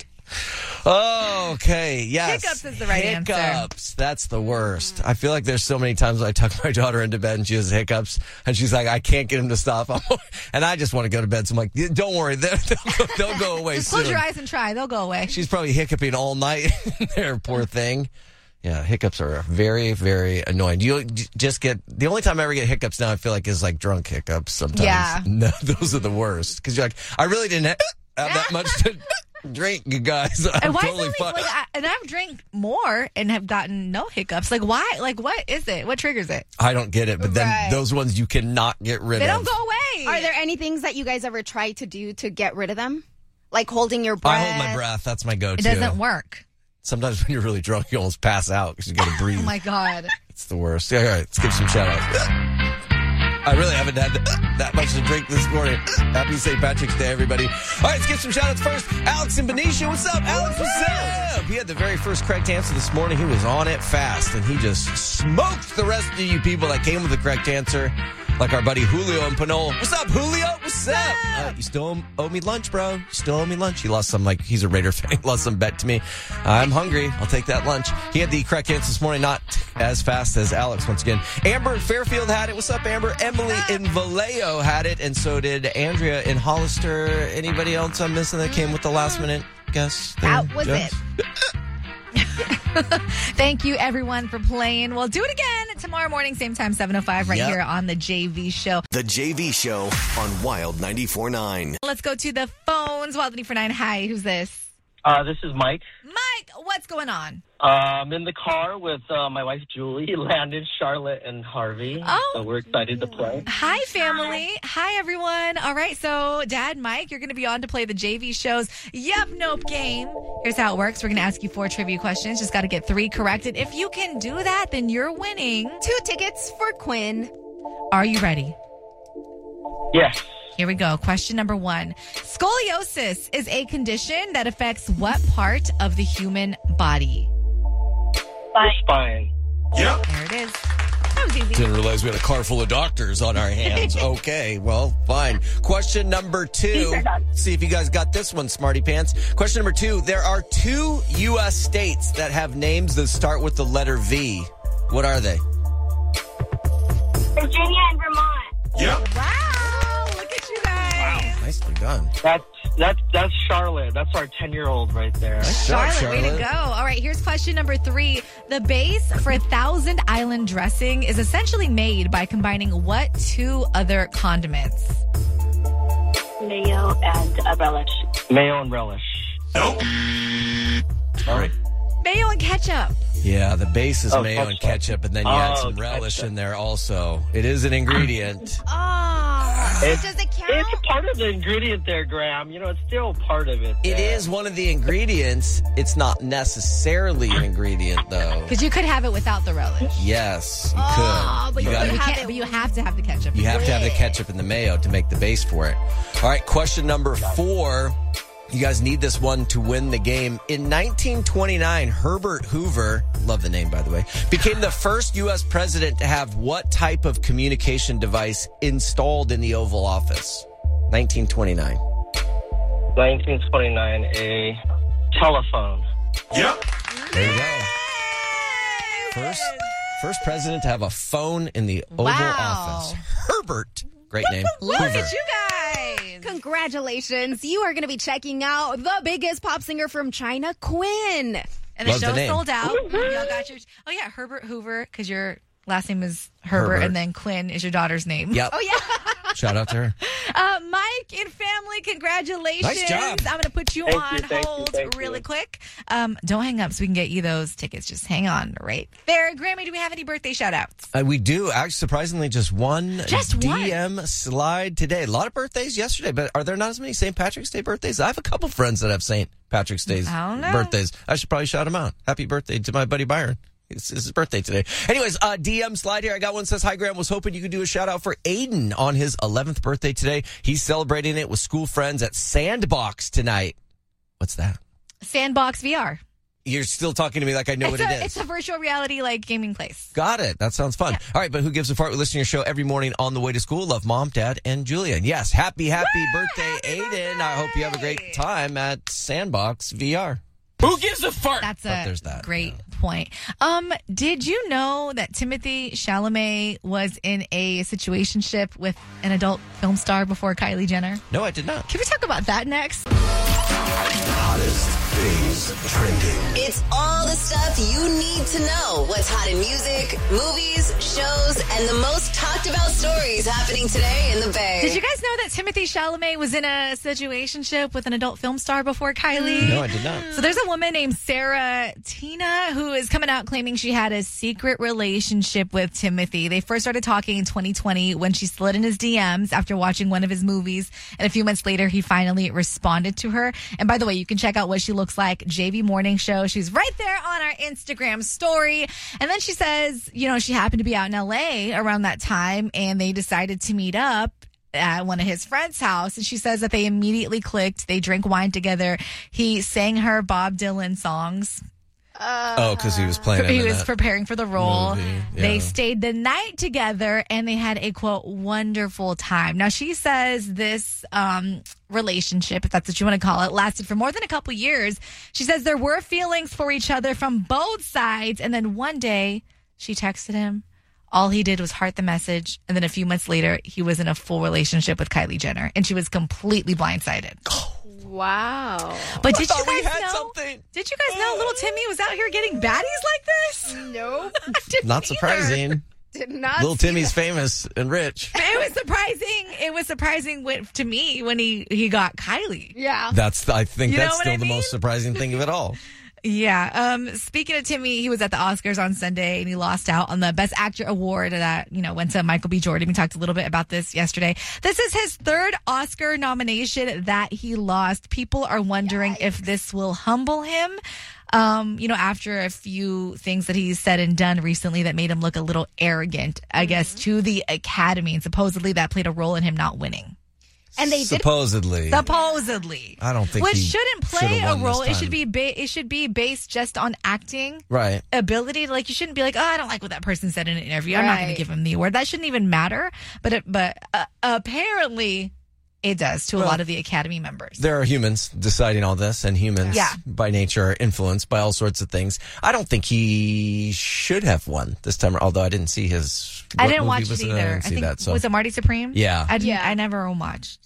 Okay, yes. Hiccups is the right answer. Hiccups. That's the worst. I feel like there's so many times I tuck my daughter into bed and she has hiccups, and she's like, I can't get him to stop. And I just want to go to bed. So I'm like, don't worry, they'll, they'll, they'll go away Just soon. close your eyes and try. They'll go away. She's probably hiccuping all night there, poor thing. Yeah, hiccups are very, very annoying. Do you j- just get, the only time I ever get hiccups now, I feel like is like drunk hiccups sometimes. Yeah. No, those are the worst. Because you're like, I really didn't ha- have that much to drink, you guys. I'm And why totally is it fine. like, like I, and I've drank more and have gotten no hiccups. Like why? Like what is it? What triggers it? I don't get it, but then Right. those ones you cannot get rid They of. don't go away. Are there any things that you guys ever try to do to get rid of them? Like holding your breath? I hold my breath. That's my go-to. It doesn't work. Sometimes when you're really drunk, you almost pass out because you got to breathe. Oh my god. It's the worst. Yeah, all right, let's give some shout outs. I really haven't had that much to drink this morning. Happy Saint Patrick's Day, everybody. All right, let's give some shout outs first. Alex in Benicia. What's up, Alex? What's up? He had the very first correct answer this morning. He was on it fast, and he just smoked the rest of you people that came with the correct answer. Like our buddy Julio in Pinole. What's up, Julio? What's up? Uh, you still owe me lunch, bro. You still owe me lunch. He lost some, like, he's a Raider fan. He lost some bet to me. I'm hungry. I'll take that lunch. He had the correct answer this morning, not as fast as Alex once again. Amber in Fairfield had it. What's up, Amber? Emily in Vallejo had it, and so did Andrea in Hollister. Anybody else I'm missing that came with the last minute guess? there, That was Jess? it. Thank you, everyone, for playing. We'll do it again tomorrow morning, same time, seven oh five, right Yep. here on the J V Show. The J V Show on Wild ninety-four point nine. Let's go to the phones. Wild ninety-four point nine. Hi, who's this? Uh, this is Mike. Mike, what's going on? Uh, I'm in the car with uh, my wife, Julie, Landon, Charlotte, and Harvey. Oh. So we're excited to play. Hi, family. Hi, everyone. All right, so Dad, Mike, you're going to be on to play the J V show's Yep Nope game. Here's how it works. We're going to ask you four trivia questions. Just got to get three correct. And if you can do that, then you're winning two tickets for Quinn. Are you ready? Yes. Here we go. Question number one. Scoliosis is a condition that affects what part of the human body? Spine. Yep. There it is. That was easy. Didn't realize we had a car full of doctors on our hands. Okay, well, fine. Question number two. See if you guys got this one, smarty pants. Question number two. There are two U S states that have names that start with the letter V. What are they? Virginia and Vermont. Yep. Wow, look at you guys. Nicely done. That's, that's, that's Charlotte. That's our ten-year-old right there. Nice job, Charlotte, way to go. All right, here's question number three. The base for Thousand Island dressing is essentially made by combining what two other condiments? Mayo and a relish. Mayo and relish. Nope. All right. Mayo and ketchup. Yeah, the base is Oh, mayo and ketchup. ketchup, and then you add Oh, some relish ketchup. in there also. It is an ingredient. Oh, It's, does it count? it's a part of the ingredient there, Graham. You know, it's still part of it. It there. is one of the ingredients. It's not necessarily an ingredient, though. Because you could have it without the relish. Yes, you Oh, could. but you, you gotta- You have can't, it- but you have to have the ketchup. you have to have the ketchup and the mayo to make the base for it. All right, question number four. You guys need this one to win the game. In nineteen twenty-nine, Herbert Hoover, love the name by the way, became the first U S president to have what type of communication device installed in the Oval Office? nineteen twenty-nine. nineteen twenty-nine, a telephone. Yep. There you go. First, first president to have a phone in the Oval Wow. Office. Herbert. Great name. Look Hoover. at you guys. Congratulations. You are going to be checking out the biggest pop singer from China, Quinn. And the Love the show's name. sold out. Y'all got your. Oh yeah, Herbert Hoover, because your last name is Herbert, Herbert. and then Quinn is your daughter's name. Yep. Oh, yeah. Shout out to her. Uh, Mike and family, congratulations. Nice job. I'm going to put you Thank on you, thank you, hold thank really you. quick. Um, don't hang up so we can get you those tickets. Just hang on right there. Grammy, do we have any birthday shout outs? Uh, we do. Actually, surprisingly, just one Just one? D M slide today. A lot of birthdays yesterday, but are there not as many Saint Patrick's Day birthdays? I have a couple friends that have Saint Patrick's Day's I don't know. birthdays. I should probably shout them out. Happy birthday to my buddy Byron. It's, it's his birthday today. Anyways, uh, D M slide here. I got one that says, hi, Graham. Was hoping you could do a shout out for Aiden on his eleventh birthday today. He's celebrating it with school friends at Sandbox tonight. What's that? Sandbox V R. You're still talking to me like I know it's what a, it is. It's a virtual reality like gaming place. Got it. That sounds fun. Yeah. All right, but who gives a fart? We listen to your show every morning on the way to school. Love Mom, Dad, and Julian. Yes, happy, happy Woo! birthday, Happy Aiden. birthday! I hope you have a great time at Sandbox V R. Who gives a fart? That's But a there's that, great point. Um, did you know that Timothy Chalamet was in a situationship with an adult film star before Kylie Jenner? No, I did not. Can we talk about that next? Hottest things trending. It's all the stuff you need to know. What's hot in music, movies, shows, and the most talked about stories happening today in the Bay. Did you guys know that Timothy Chalamet was in a situationship with an adult film star before Kylie? No, I did not. So there's a woman named Sarah Tina who is coming out claiming she had a secret relationship with Timothy. They first started talking in twenty twenty when she slid in his D Ms after watching one of his movies. And a few months later, he finally responded to her. And by the way, you can check out what she looks like. J V Morning Show. She's right there on our Instagram story. And then she says, you know, she happened to be out in L A around that time and they decided to meet up at one of his friends' house. And she says that they immediately clicked. They drank wine together. He sang her Bob Dylan songs. Oh, because he was playing it He in was that preparing for the role. movie. Yeah. They stayed the night together and they had a quote wonderful time. Now she says this um, relationship, if that's what you want to call it, lasted for more than a couple years. She says there were feelings for each other from both sides, and then one day she texted him. All he did was heart the message, and then a few months later he was in a full relationship with Kylie Jenner, and she was completely blindsided. Wow. But I did thought you we guys had know? something. Did you guys know little Timmy was out here getting baddies like this? Nope. I didn't Not either. surprising. Did not Little see Timmy's that. famous and rich. It was surprising. It was surprising when, to me when he, he got Kylie. Yeah. That's, I think You know that's what still I the mean? most surprising thing of it all. Yeah. Um, speaking of Timmy, he was at the Oscars on Sunday and he lost out on the Best Actor award that, you know, went to Michael B. Jordan. We talked a little bit about this yesterday. This is his third Oscar nomination that he lost. People are wondering Yikes. if this will humble him. Um, you know, after a few things that he's said and done recently that made him look a little arrogant, I mm-hmm. guess, to the Academy. And supposedly that played a role in him not winning. And they supposedly, did, supposedly, I don't think which he shouldn't play a role. It time. should be ba- it should be based just on acting, right? Ability. Like you shouldn't be like, oh, I don't like what that person said in an interview. I'm not going to give him the award. That shouldn't even matter. But it, but uh, apparently, it does to a well, lot of the Academy members. There are humans deciding all this, and humans, yeah. by nature, are influenced by all sorts of things. I don't think he should have won this time. Although I didn't see his. I didn't watch it either. I, didn't I see think that, so. Was it Marty Supreme? Yeah, I didn't, yeah. I never watched.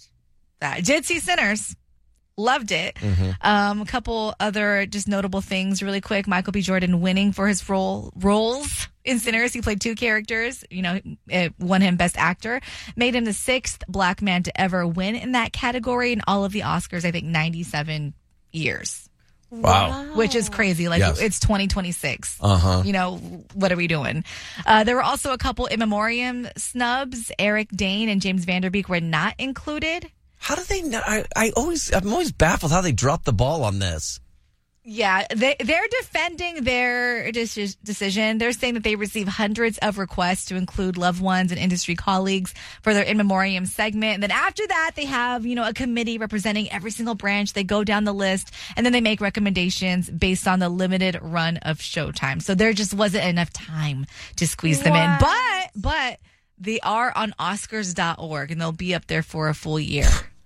I did see Sinners. Loved it. Mm-hmm. Um, a couple other just notable things really quick. Michael B. Jordan winning for his role roles in Sinners. He played two characters. You know, it won him Best Actor. Made him the sixth black man to ever win in that category in all of the Oscars, I think ninety-seven years. Wow. Which is crazy. Like, yes. It's twenty twenty-six. Uh-huh. You know, what are we doing? Uh, there were also a couple in memoriam snubs. Eric Dane and James Vanderbeek were not included. How do they not? I, I always, I'm always baffled how they dropped the ball on this. Yeah, they, they're defending their de- decision. They're saying that they receive hundreds of requests to include loved ones and industry colleagues for their in memoriam segment. And then after that, they have, you know, a committee representing every single branch. They go down the list and then they make recommendations based on the limited run of showtime. So there just wasn't enough time to squeeze them What? in. But, but they are on Oscars dot org and they'll be up there for a full year.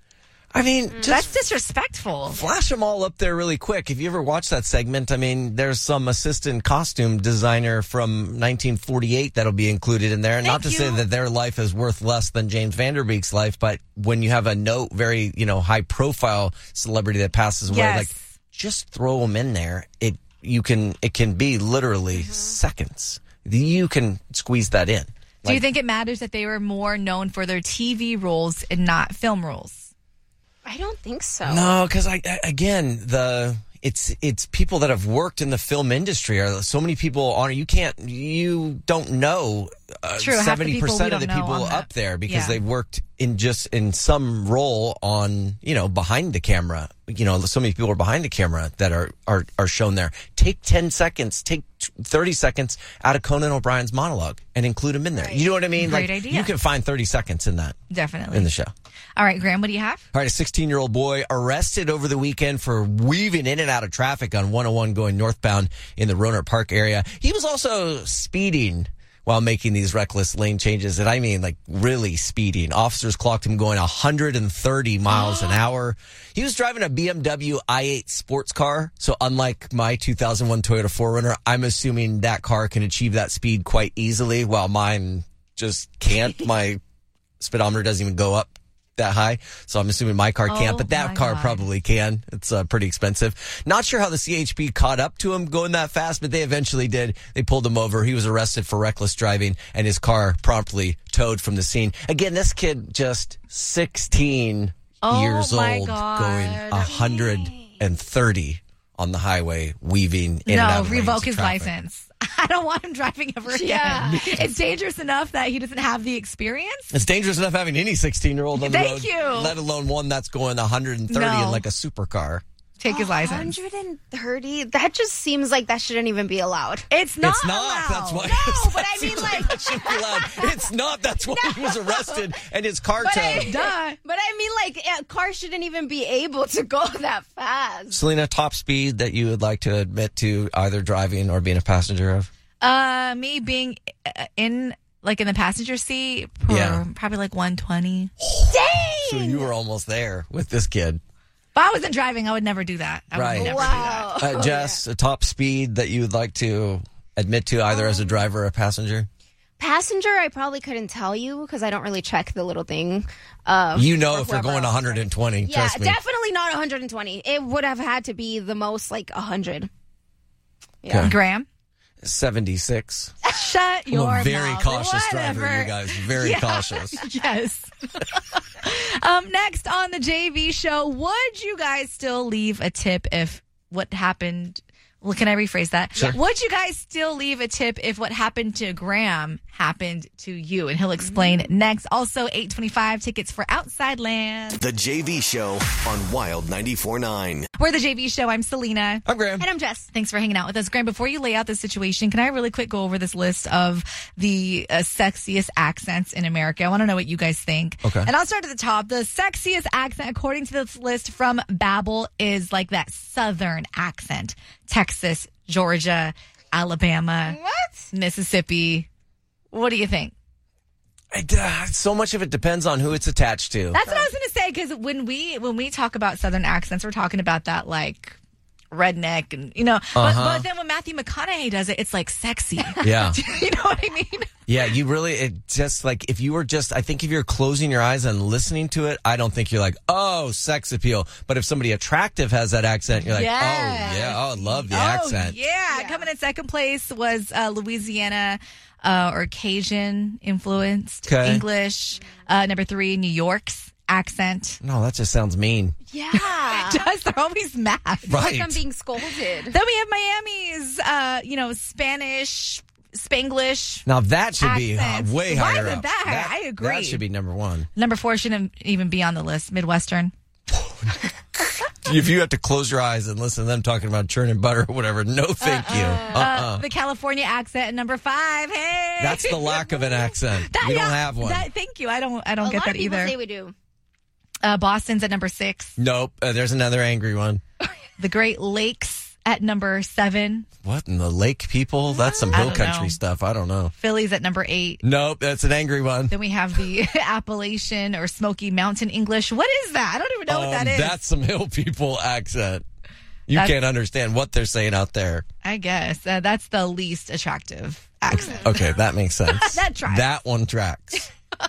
I mean, just that's disrespectful. Flash them all up there really quick. If you ever watch that segment, I mean, there's some assistant costume designer from nineteen forty-eight that'll be included in there. Thank Not to you. say that their life is worth less than James Vanderbeek's life, but when you have a note, very, you know, high profile celebrity that passes away, Yes. like just throw them in there. It, you can, it can be literally Mm-hmm. seconds. You can squeeze that in. Do you think it matters that they were more known for their T V roles and not film roles? I don't think so. No, because I, I again the it's it's people that have worked in the film industry. Are so many people on you can't you don't know uh, True, half the seventy people we percent of don't the know people on that. up there because Yeah. they've worked in just in some role on you know behind the camera. You know, so many people are behind the camera that are are are shown there. Take ten seconds, take thirty seconds out of Conan O'Brien's monologue and include them in there. Right. You know what I mean? Great like idea. you can find thirty seconds in that Definitely. in the show. All right, Graham, what do you have? All right, a sixteen-year-old boy arrested over the weekend for weaving in and out of traffic on one oh one going northbound in the Rohnert Park area. He was also speeding while making these reckless lane changes, and I mean like really speeding. Officers clocked him going one hundred thirty miles an hour. He was driving a B M W i eight sports car, so unlike my two thousand one Toyota four runner, I'm assuming that car can achieve that speed quite easily, while mine just can't. My speedometer doesn't even go up that high, so I'm assuming my car can't, Oh, but that my car God. probably can. It's uh, pretty expensive. Not sure how the C H P caught up to him going that fast, but they eventually did. They pulled him over. He was arrested for reckless driving, and his car promptly towed from the scene. Again, this kid just sixteen Oh, years my old, God. going one hundred thirty on the highway, weaving in and out No, of lanes revoke of his traffic. license. I don't want him driving ever again. Yeah. It's dangerous enough that he doesn't have the experience. It's dangerous enough having any sixteen-year-old on the Thank road, you. let alone one that's going one hundred thirty No. in like a supercar. Take his license. one hundred thirty? That just seems like that shouldn't even be allowed. It's not. It's not. allowed. That's why. No, but I That mean, seems like- that should be allowed. It's not. That's why he was arrested and his car But towed. I, Duh. but I mean, like, a car shouldn't even be able to go that fast. Selena, top speed that you would like to admit to either driving or being a passenger of? Uh, me being uh, in like in the passenger seat, for Yeah. probably like one twenty. Dang! So you were almost there with this kid. If I wasn't driving, I would never do that. I Right. would never Wow. Uh, Jess, a top speed that you would like to admit to either as a driver or a passenger? Passenger, I probably couldn't tell you because I don't really check the little thing. Uh, You know for if they're whoever going else. one hundred twenty, Yeah, trust me. definitely not one hundred twenty. It would have had to be the most like one hundred. Okay. do that. Graham? seventy-six. Shut your I'm a very mouth. cautious Whatever. driver, you guys. Very Yeah. cautious. Yes. um, next on the J V show, would you guys still leave a tip if what happened? Well, can I rephrase that? Sure. Would you guys still leave a tip if what happened to Graham happened to you? And he'll explain Mm-hmm. next. Also, eight twenty-five tickets for Outside Land. The J V Show on Wild ninety-four point nine. We're the J V show. I'm Selena. I'm Graham. And I'm Jess. Thanks for hanging out with us. Graham, before you lay out the situation, can I really quick go over this list of the uh, sexiest accents in America? I want to know what you guys think. Okay. And I'll start at the top. The sexiest accent, according to this list from Babbel, is like that Southern accent. Texas, Georgia, Alabama, What? Mississippi. What do you think? It, uh, so much of it depends on who it's attached to. That's what I was going to say, because when we when we talk about Southern accents, we're talking about that like redneck and, you know, but, Uh-huh. but then when Matthew McConaughey does it, it's like sexy. Yeah. You know what I mean? Yeah, you really, it just like, if you were just, I think if you're closing your eyes and listening to it, I don't think you're like, oh, sex appeal. But if somebody attractive has that accent, you're like, Yes. oh, yeah, oh, I love the Oh, accent. yeah. Coming in second place was uh, Louisiana uh, or Cajun influenced Okay. English. Uh, number three, New York's accent. No, that just sounds mean. Yeah. It does. They're always mad. Right. Like I'm being scolded. Then we have Miami's, uh, you know, Spanish, Spanglish. Now that should be uh, accents. way Why higher is it up. that high? I agree. That should be number one. Number four shouldn't even be on the list. Midwestern. If you have to close your eyes and listen to them talking about churning butter or whatever, no thank you. Uh-uh. Uh, the California accent at number five. Hey, That's the lack of an accent. That- we don't yeah, have one. that- thank you. I don't. I don't A get lot that of people either. say we do. Uh, Boston's at number six. Nope. Uh, there's another angry one. The Great Lakes at number seven. What in the lake people? That's some hill don't country know. stuff. I don't know. Philly's at number eight. Nope. That's an angry one. Then we have the Appalachian or Smoky Mountain English. What is that? I don't even know what that Um, is. That's some hill people accent. You That's- can't understand what they're saying out there. I guess uh, that's the least attractive accent. Okay, that makes sense. That tracks. That one tracks.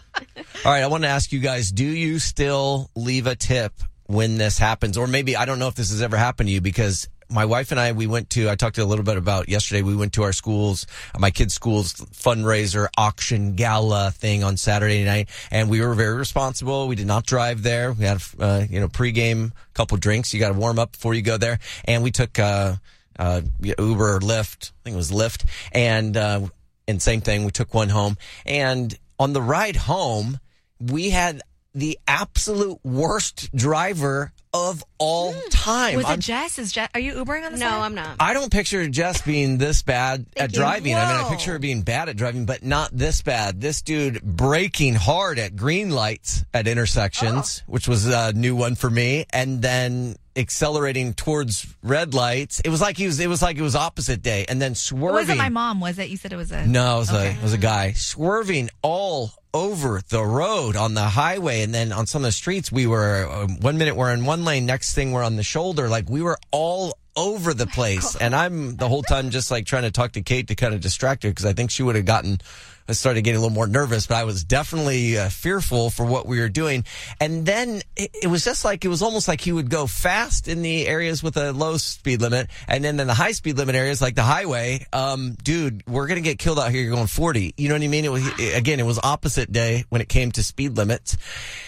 All right, I want to ask you guys, do you still leave a tip when this happens? Or maybe, I don't know if this has ever happened to you, because my wife and I, we went to, I talked a little bit about yesterday, we went to our school's, my kids' school's fundraiser auction gala thing on Saturday night, and we were very responsible. We did not drive there. We had, uh, you know, pregame, couple drinks. You got to warm up before you go there. And we took, uh, uh, Uber or Lyft. I think it was Lyft. And, uh, and same thing, we took one home. And on the ride home, we had the absolute worst driver of all time. Was it I'm- Jess? Is Jess? Are you Ubering on the No, side? I'm not. I don't picture Jess being this bad at you. driving. I mean, I Whoa. picture her being bad at driving, but not this bad. This dude braking hard at green lights at intersections, which was a new one for me, and then accelerating towards red lights. It was like he was. It was like it was opposite day, and then swerving. Was it my mom? Was it? You said it was a. No, it was, Okay. a, it was a guy swerving all over the road on the highway. And then on some of the streets, we were, uh, one minute we're in one lane, next thing we're on the shoulder. Like we were all over the place. And I'm the whole time just like trying to talk to Kate to kind of distract her, because I think she would have gotten, I started getting a little more nervous, but I was definitely uh, fearful for what we were doing. And then it, it was just like, it was almost like he would go fast in the areas with a low speed limit. And then in the high speed limit areas like the highway, um, dude, we're going to get killed out here. You're going forty. You know what I mean? It was, again, it was opposite day when it came to speed limits.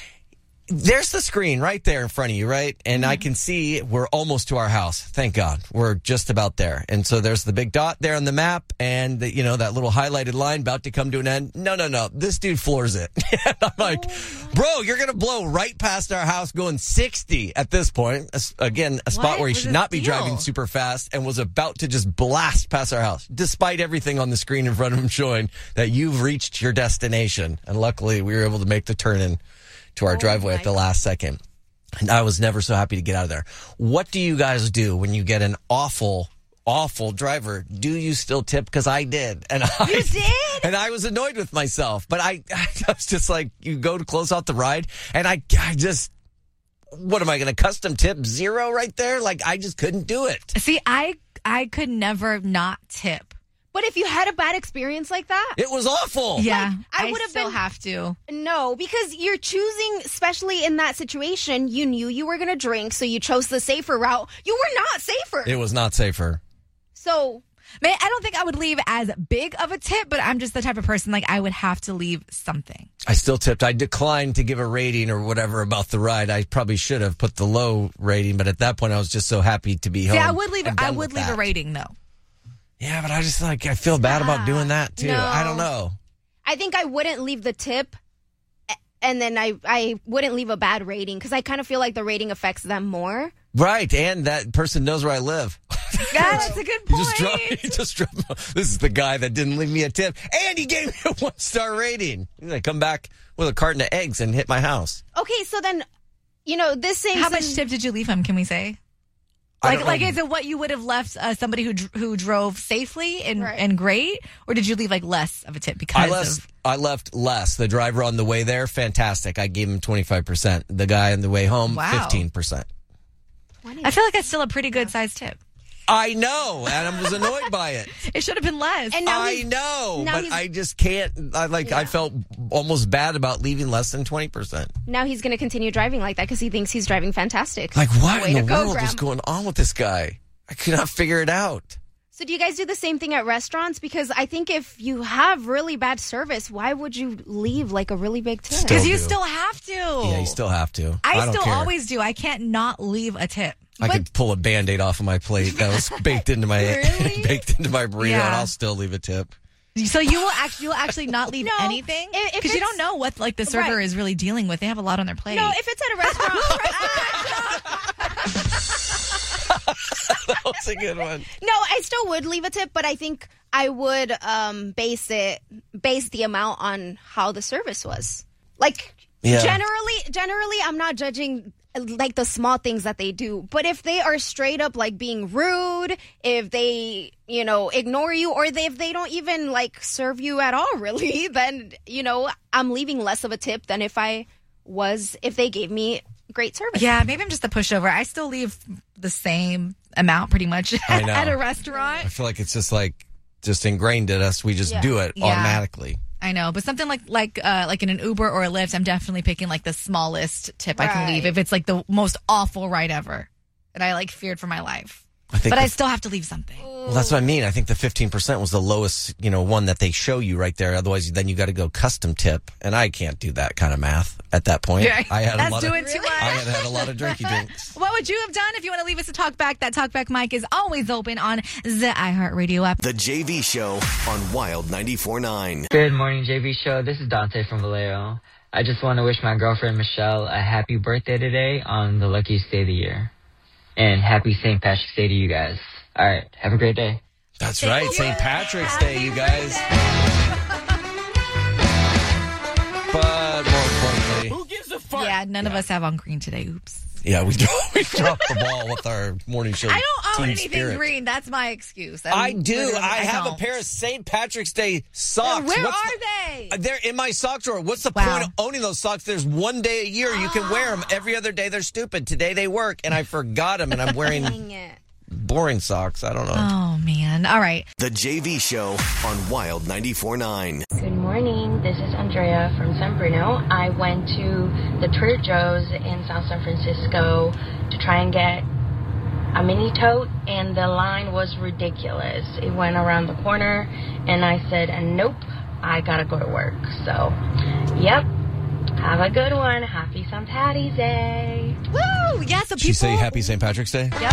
There's the screen right there in front of you, right? And I can see we're almost to our house. Thank God. We're just about there. And so there's the big dot there on the map and, the, you know, that little highlighted line about to come to an end. No, no, no. This dude floors it. And I'm like, bro, you're going to blow right past our house going sixty at this point. As- Again, a spot What where he was should his not be deal? driving super fast, and was about to just blast past our house, despite everything on the screen in front of him showing that you've reached your destination. And luckily, we were able to make the turn in to our Oh driveway at the last second. And I was never so happy to get out of there. What do you guys do when you get an awful, awful driver? Do you still tip? Because I did. And I, You did? And I was annoyed with myself. But I, I was just like, you go to close out the ride, and I, I just, what am I going to custom tip zero right there? Like, I just couldn't do it. See, I I could never not tip. But if you had a bad experience like that, It was awful. Yeah, I I, would've still been- have to. no, because you're choosing, especially in that situation, you knew you were going to drink, so you chose the safer route. You were not safer. It was not safer. so Man, I don't think I would leave as big of a tip, but I'm just the type of person, like, I would have to leave something. I still tipped. I declined to give a rating or whatever about the ride. I probably should have put the low rating, but at that point, I was just so happy to be home. See, I would leave, I'm I done would with leave that. a rating, though. Yeah, but I just, like, I feel bad about doing that, too. No. I don't know. I think I wouldn't leave the tip, and then I, I wouldn't leave a bad rating, because I kind of feel like the rating affects them more. Right, and that person knows where I live. Yeah, that's a good He point. just dropped, he just dropped, this is the guy that didn't leave me a tip, and he gave me a one-star rating. He's going to come back with a carton of eggs and hit my house. Okay, so then, you know, this same... How much tip did you leave him, can we say? I Like, don't like, know. is it what you would have left uh, somebody who dr- who drove safely and Right. and great, or did you leave like less of a tip because I left, of? I left less. The driver on the way there, fantastic. I gave him twenty-five percent. The guy on the way home, Wow. fifteen percent. I feel like that's still a pretty good sized tip. I know, and I was annoyed by it. It should have been less. And now I he's- know, now but he's- I just can't. I like. I felt almost bad about leaving less than twenty percent. Now he's going to continue driving like that because he thinks he's driving fantastic. Like, what Way in to the go, world Graham. was going on with this guy? I could not figure it out. So do you guys do the same thing at restaurants? Because I think if you have really bad service, why would you leave like a really big tip? Because you do. still have to. Yeah, you still have to. I, don't still care. always do. I can't not leave a tip. I could pull a Band-Aid off of my plate that was baked into my Really? baked into my burrito, Yeah. and I'll still leave a tip. So you will actually you'll actually not leave No, anything if- if because you it's- don't know what like the server Right. is really dealing with. They have a lot on their plate. No, if it's at a restaurant. That was a good one. No, I still would leave a tip, but I think I would um, base it base the amount on how the service was. Like Yeah. generally, generally, I'm not judging like the small things that they do, but if they are straight up like being rude, if they you know ignore you, or they, if they don't even like serve you at all, really, then you know I'm leaving less of a tip than if I was if they gave me great service. Yeah, maybe I'm just a pushover. I still leave the same amount pretty much I know. at a restaurant. I feel like it's just like just ingrained in us. We just Yeah. do it Yeah. automatically. I know, but something like like uh, like in an Uber or a Lyft, I'm definitely picking like the smallest tip I can leave Right. if it's like the most awful ride ever, and I like feared for my life. I think But the- I still have to leave something. Well, that's what I mean. I think the fifteen percent was the lowest, you know, one that they show you right there. Otherwise, then you got to go custom tip, and I can't do that kind of math at that point. Yeah, I had that's a lot doing of, too much. I had had a lot of drinky drinks. What would you have done if you want to leave us a talkback? That talkback mic is always open on the iHeartRadio app. The J V Show on Wild ninety-four point nine. Good morning, J V Show. This is Dante from Vallejo. I just want to wish my girlfriend Michelle a happy birthday today on the luckiest day of the year. And happy Saint Patrick's Day to you guys. All right, have a great day. That's right, Saint Patrick's Day, you guys. But more importantly, Who gives a fuck? Yeah, none of us have on green today. Oops. yeah, we dropped, we dropped the ball with our morning show. I don't own team anything spirit. green. That's my excuse. I'm I do. literally- I have don't. a pair of Saint Patrick's Day socks. Where What's are the- they? Uh, They're in my sock drawer. What's the Wow. point of owning those socks? There's one day a year you can wear them. Every other day they're stupid. Today they work, and I forgot them, and I'm wearing Dang it. boring socks. I don't know. Oh, man. All right. The J V Show on Wild ninety-four point nine. Good morning. This is Andrea from San Bruno. I went to the Trader Joe's in South San Francisco to try and get a mini tote, and the line was ridiculous. It went around the corner, and I said, nope, I gotta go to work. So, yep. Have a good one. Happy Saint Patty's Day. Woo! Yeah, so Did she people. say Happy Saint Patrick's Day? Yep.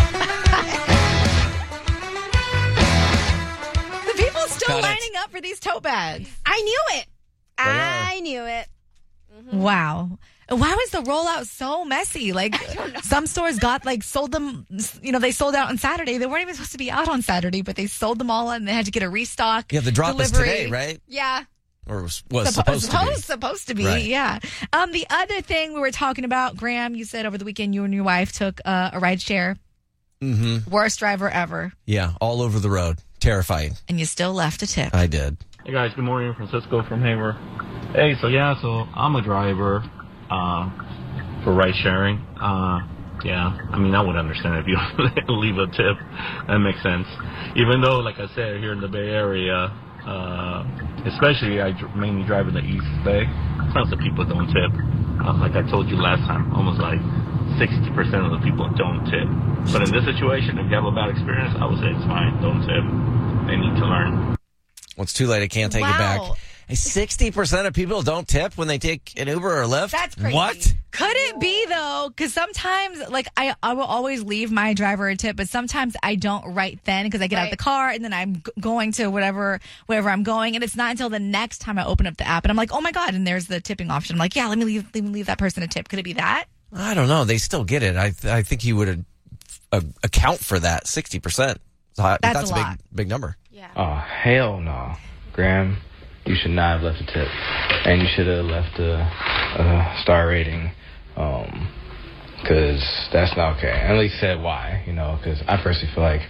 The people still Got it. lining up for these tote bags. I knew it. They are. I knew it. Wow. Why was the rollout so messy? Like, some stores got, like, sold them, you know, they sold out on Saturday. They weren't even supposed to be out on Saturday, but they sold them all and they had to get a restock. Yeah, the drop delivery. is today, right? Yeah. Or was, was Suppo- supposed to be. supposed, supposed to be, Right. yeah. Um, the other thing we were talking about, Graham, you said over the weekend you and your wife took uh, a ride share. Mm-hmm. Worst driver ever. Yeah, all over the road. Terrifying. And you still left a tip. I did. Hey guys, good morning, Francisco from Haver. Hey, so yeah, so I'm a driver uh, for ride sharing. Uh, yeah, I mean, I would understand if you leave a tip. That makes sense. Even though, like I said, here in the Bay Area, uh, especially I dr- mainly drive in the East Bay, tons of people don't tip. Uh, like I told you last time, almost like sixty percent of the people don't tip. But in this situation, if you have a bad experience, I would say it's fine, don't tip. they need to learn. Well, it's too late. I can't take Wow. it back. sixty percent of people don't tip when they take an Uber or Lyft? That's crazy. What? Could it be, though? Because sometimes, like, I, I will always leave my driver a tip, but sometimes I don't right then because I get out of the car and then I'm g- going to whatever wherever I'm going. And it's not until the next time I open up the app and I'm like, oh, my God, and there's the tipping option. I'm like, yeah, let me leave, let me leave that person a tip. Could it be that? I don't know. They still get it. I th- I think you would uh, account for that sixty percent. That's, That's a big, lot. big number. Yeah. Oh, hell no. Graham, you should not have left a tip. And you should have left a, a star rating. Um, because that's not okay. And at least said why, you know, because I personally feel like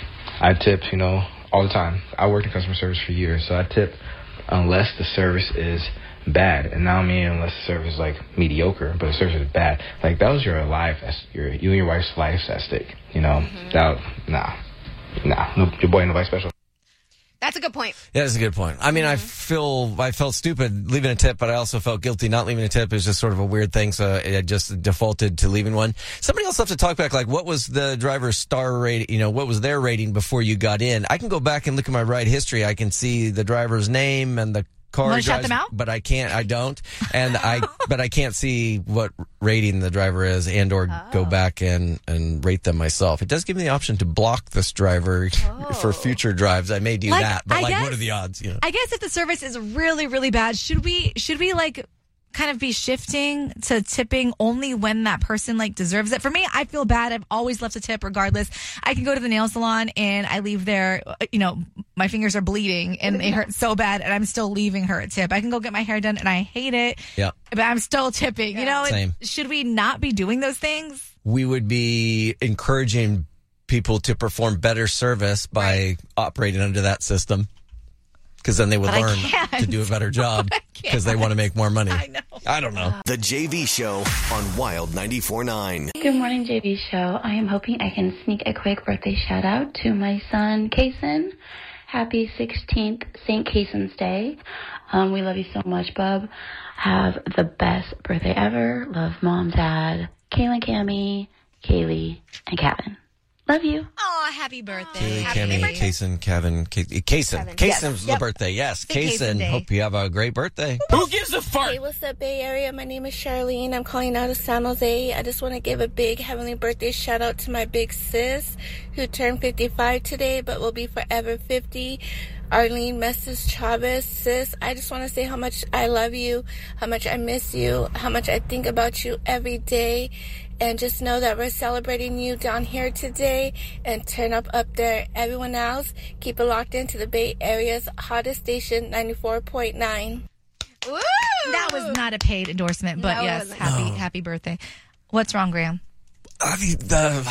I tip, you know, all the time. I worked in customer service for years, so I tip unless the service is bad. And now I mean unless the service is like mediocre, but the service is bad. Like that was your life, that's your you and your wife's life's at stake, you know. Mm-hmm. That nah, nah, no, your boy ain't nobody special. That's a good point. Yeah, that's a good point. I mean, I feel I felt stupid leaving a tip, but I also felt guilty not leaving a tip. It was just sort of a weird thing, so I just defaulted to leaving one. Somebody else have to talk back, like, what was the driver's star rating, you know, what was their rating before you got in? I can go back and look at my ride history. I can see the driver's name and the car Wanna he shout drives, them out? but I can't, I don't. And I, but I can't see what rating the driver is and or Oh. go back and, and rate them myself. It does give me the option to block this driver for future drives. I may do Like, that, but I like, guess- what are the odds? You know? I guess if the service is really, really bad, should we should we like kind of be shifting to tipping only when that person like deserves it? For me, I feel bad. I've always left a tip regardless. I can go to the nail salon and I leave there, you know, my fingers are bleeding and they hurt so bad and I'm still leaving her a tip. I can go get my hair done and I hate it, Yeah. but I'm still tipping. You know, it- Same. should we not be doing those things? We would be encouraging people to perform better service by operating under that system. Because then they would But I learn can't. to do a better job because they want to make more money. I know. I don't know. The J V Show on Wild ninety-four point nine. Good morning, J V Show. I am hoping I can sneak a quick birthday shout out to my son, Kason. Happy sixteenth Saint Kason's Day. Um, we love you so much, bub. Have the best birthday ever. Love mom, dad, Kaylin, Cammie, Kaylee, and Kevin. Love you. Oh, happy birthday. Kaylee, Happy Cammie, birthday. Kaysen, Kevin, Kaysen. Kaysen. Kaysen's the Yep. birthday. Yes, Big Kaysen Kaysen. Day. Hope you have a great birthday. Who gives a fart? Hey, what's up, Bay Area? My name is Charlene. I'm calling out of San Jose. I just want to give a big heavenly birthday shout out to my big sis who turned fifty-five today but will be forever fifty. Arlene Messes Chavez. Sis, I just want to say how much I love you, how much I miss you, how much I think about you every day. And just know that we're celebrating you down here today and turn up up there. Everyone else, keep it locked into the Bay Area's hottest station, ninety-four point nine. Woo! That was not a paid endorsement, but No, it yes, wasn't. happy No. happy birthday. What's wrong, Graham? I mean, the,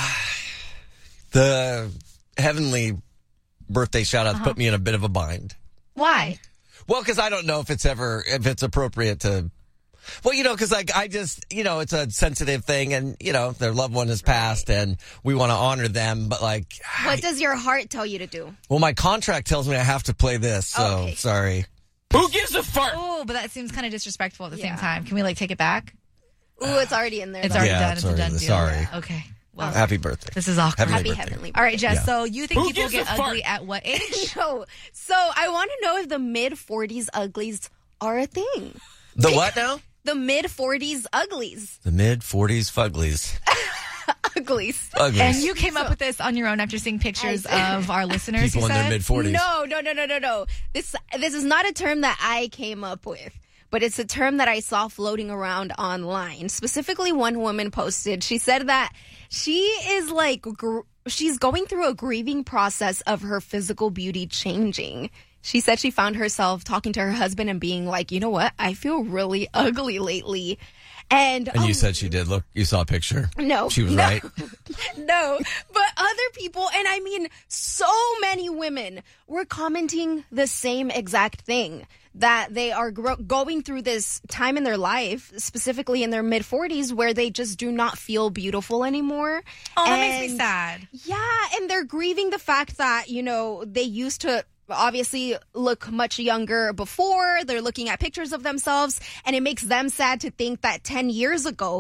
the heavenly birthday shout outs Uh-huh. put me in a bit of a bind. Why? Well, because I don't know if it's ever, if it's appropriate to. Well, you know, because like I just, you know, it's a sensitive thing, and you know, their loved one has passed, and we want to honor them. But like, What does your heart tell you to do? well, my contract tells me I have to play this, so Okay. sorry. Who gives a fart? Oh, but that seems kind of disrespectful at the same time. Can we like take it back? Ooh, it's already in there. It's though. already Yeah, done. it's It's, a already- done deal. sorry. Okay. Well, Happy birthday. this is awkward. Heavenly Happy birthday. heavenly All right, Jess. Yeah. So you think Who people gives get a fart? ugly at what age? No. So I want to know if the mid forties uglies are a thing. The what now? The mid forties uglies. The mid forties fuglies. Uglies. Uglies. And you came up with this on your own after seeing pictures of our listeners. People you in their said? mid-forties. No, no, no, no, no, no. This this is not a term that I came up with, but it's a term that I saw floating around online. Specifically, one woman posted. She said that she is like gr- she's going through a grieving process of her physical beauty changing. She said she found herself talking to her husband and being like, you know what? I feel really ugly lately. And, And oh, you said she did. Look, you saw a picture. No. She was no, right. No. But other people, and I mean, so many women were commenting the same exact thing. That they are gro- going through this time in their life, specifically in their mid forties, where they just do not feel beautiful anymore. Oh, that makes me And- sad. Yeah, and they're grieving the fact that, you know, they used to obviously look much younger before. They're looking at pictures of themselves, and it makes them sad to think that ten years ago,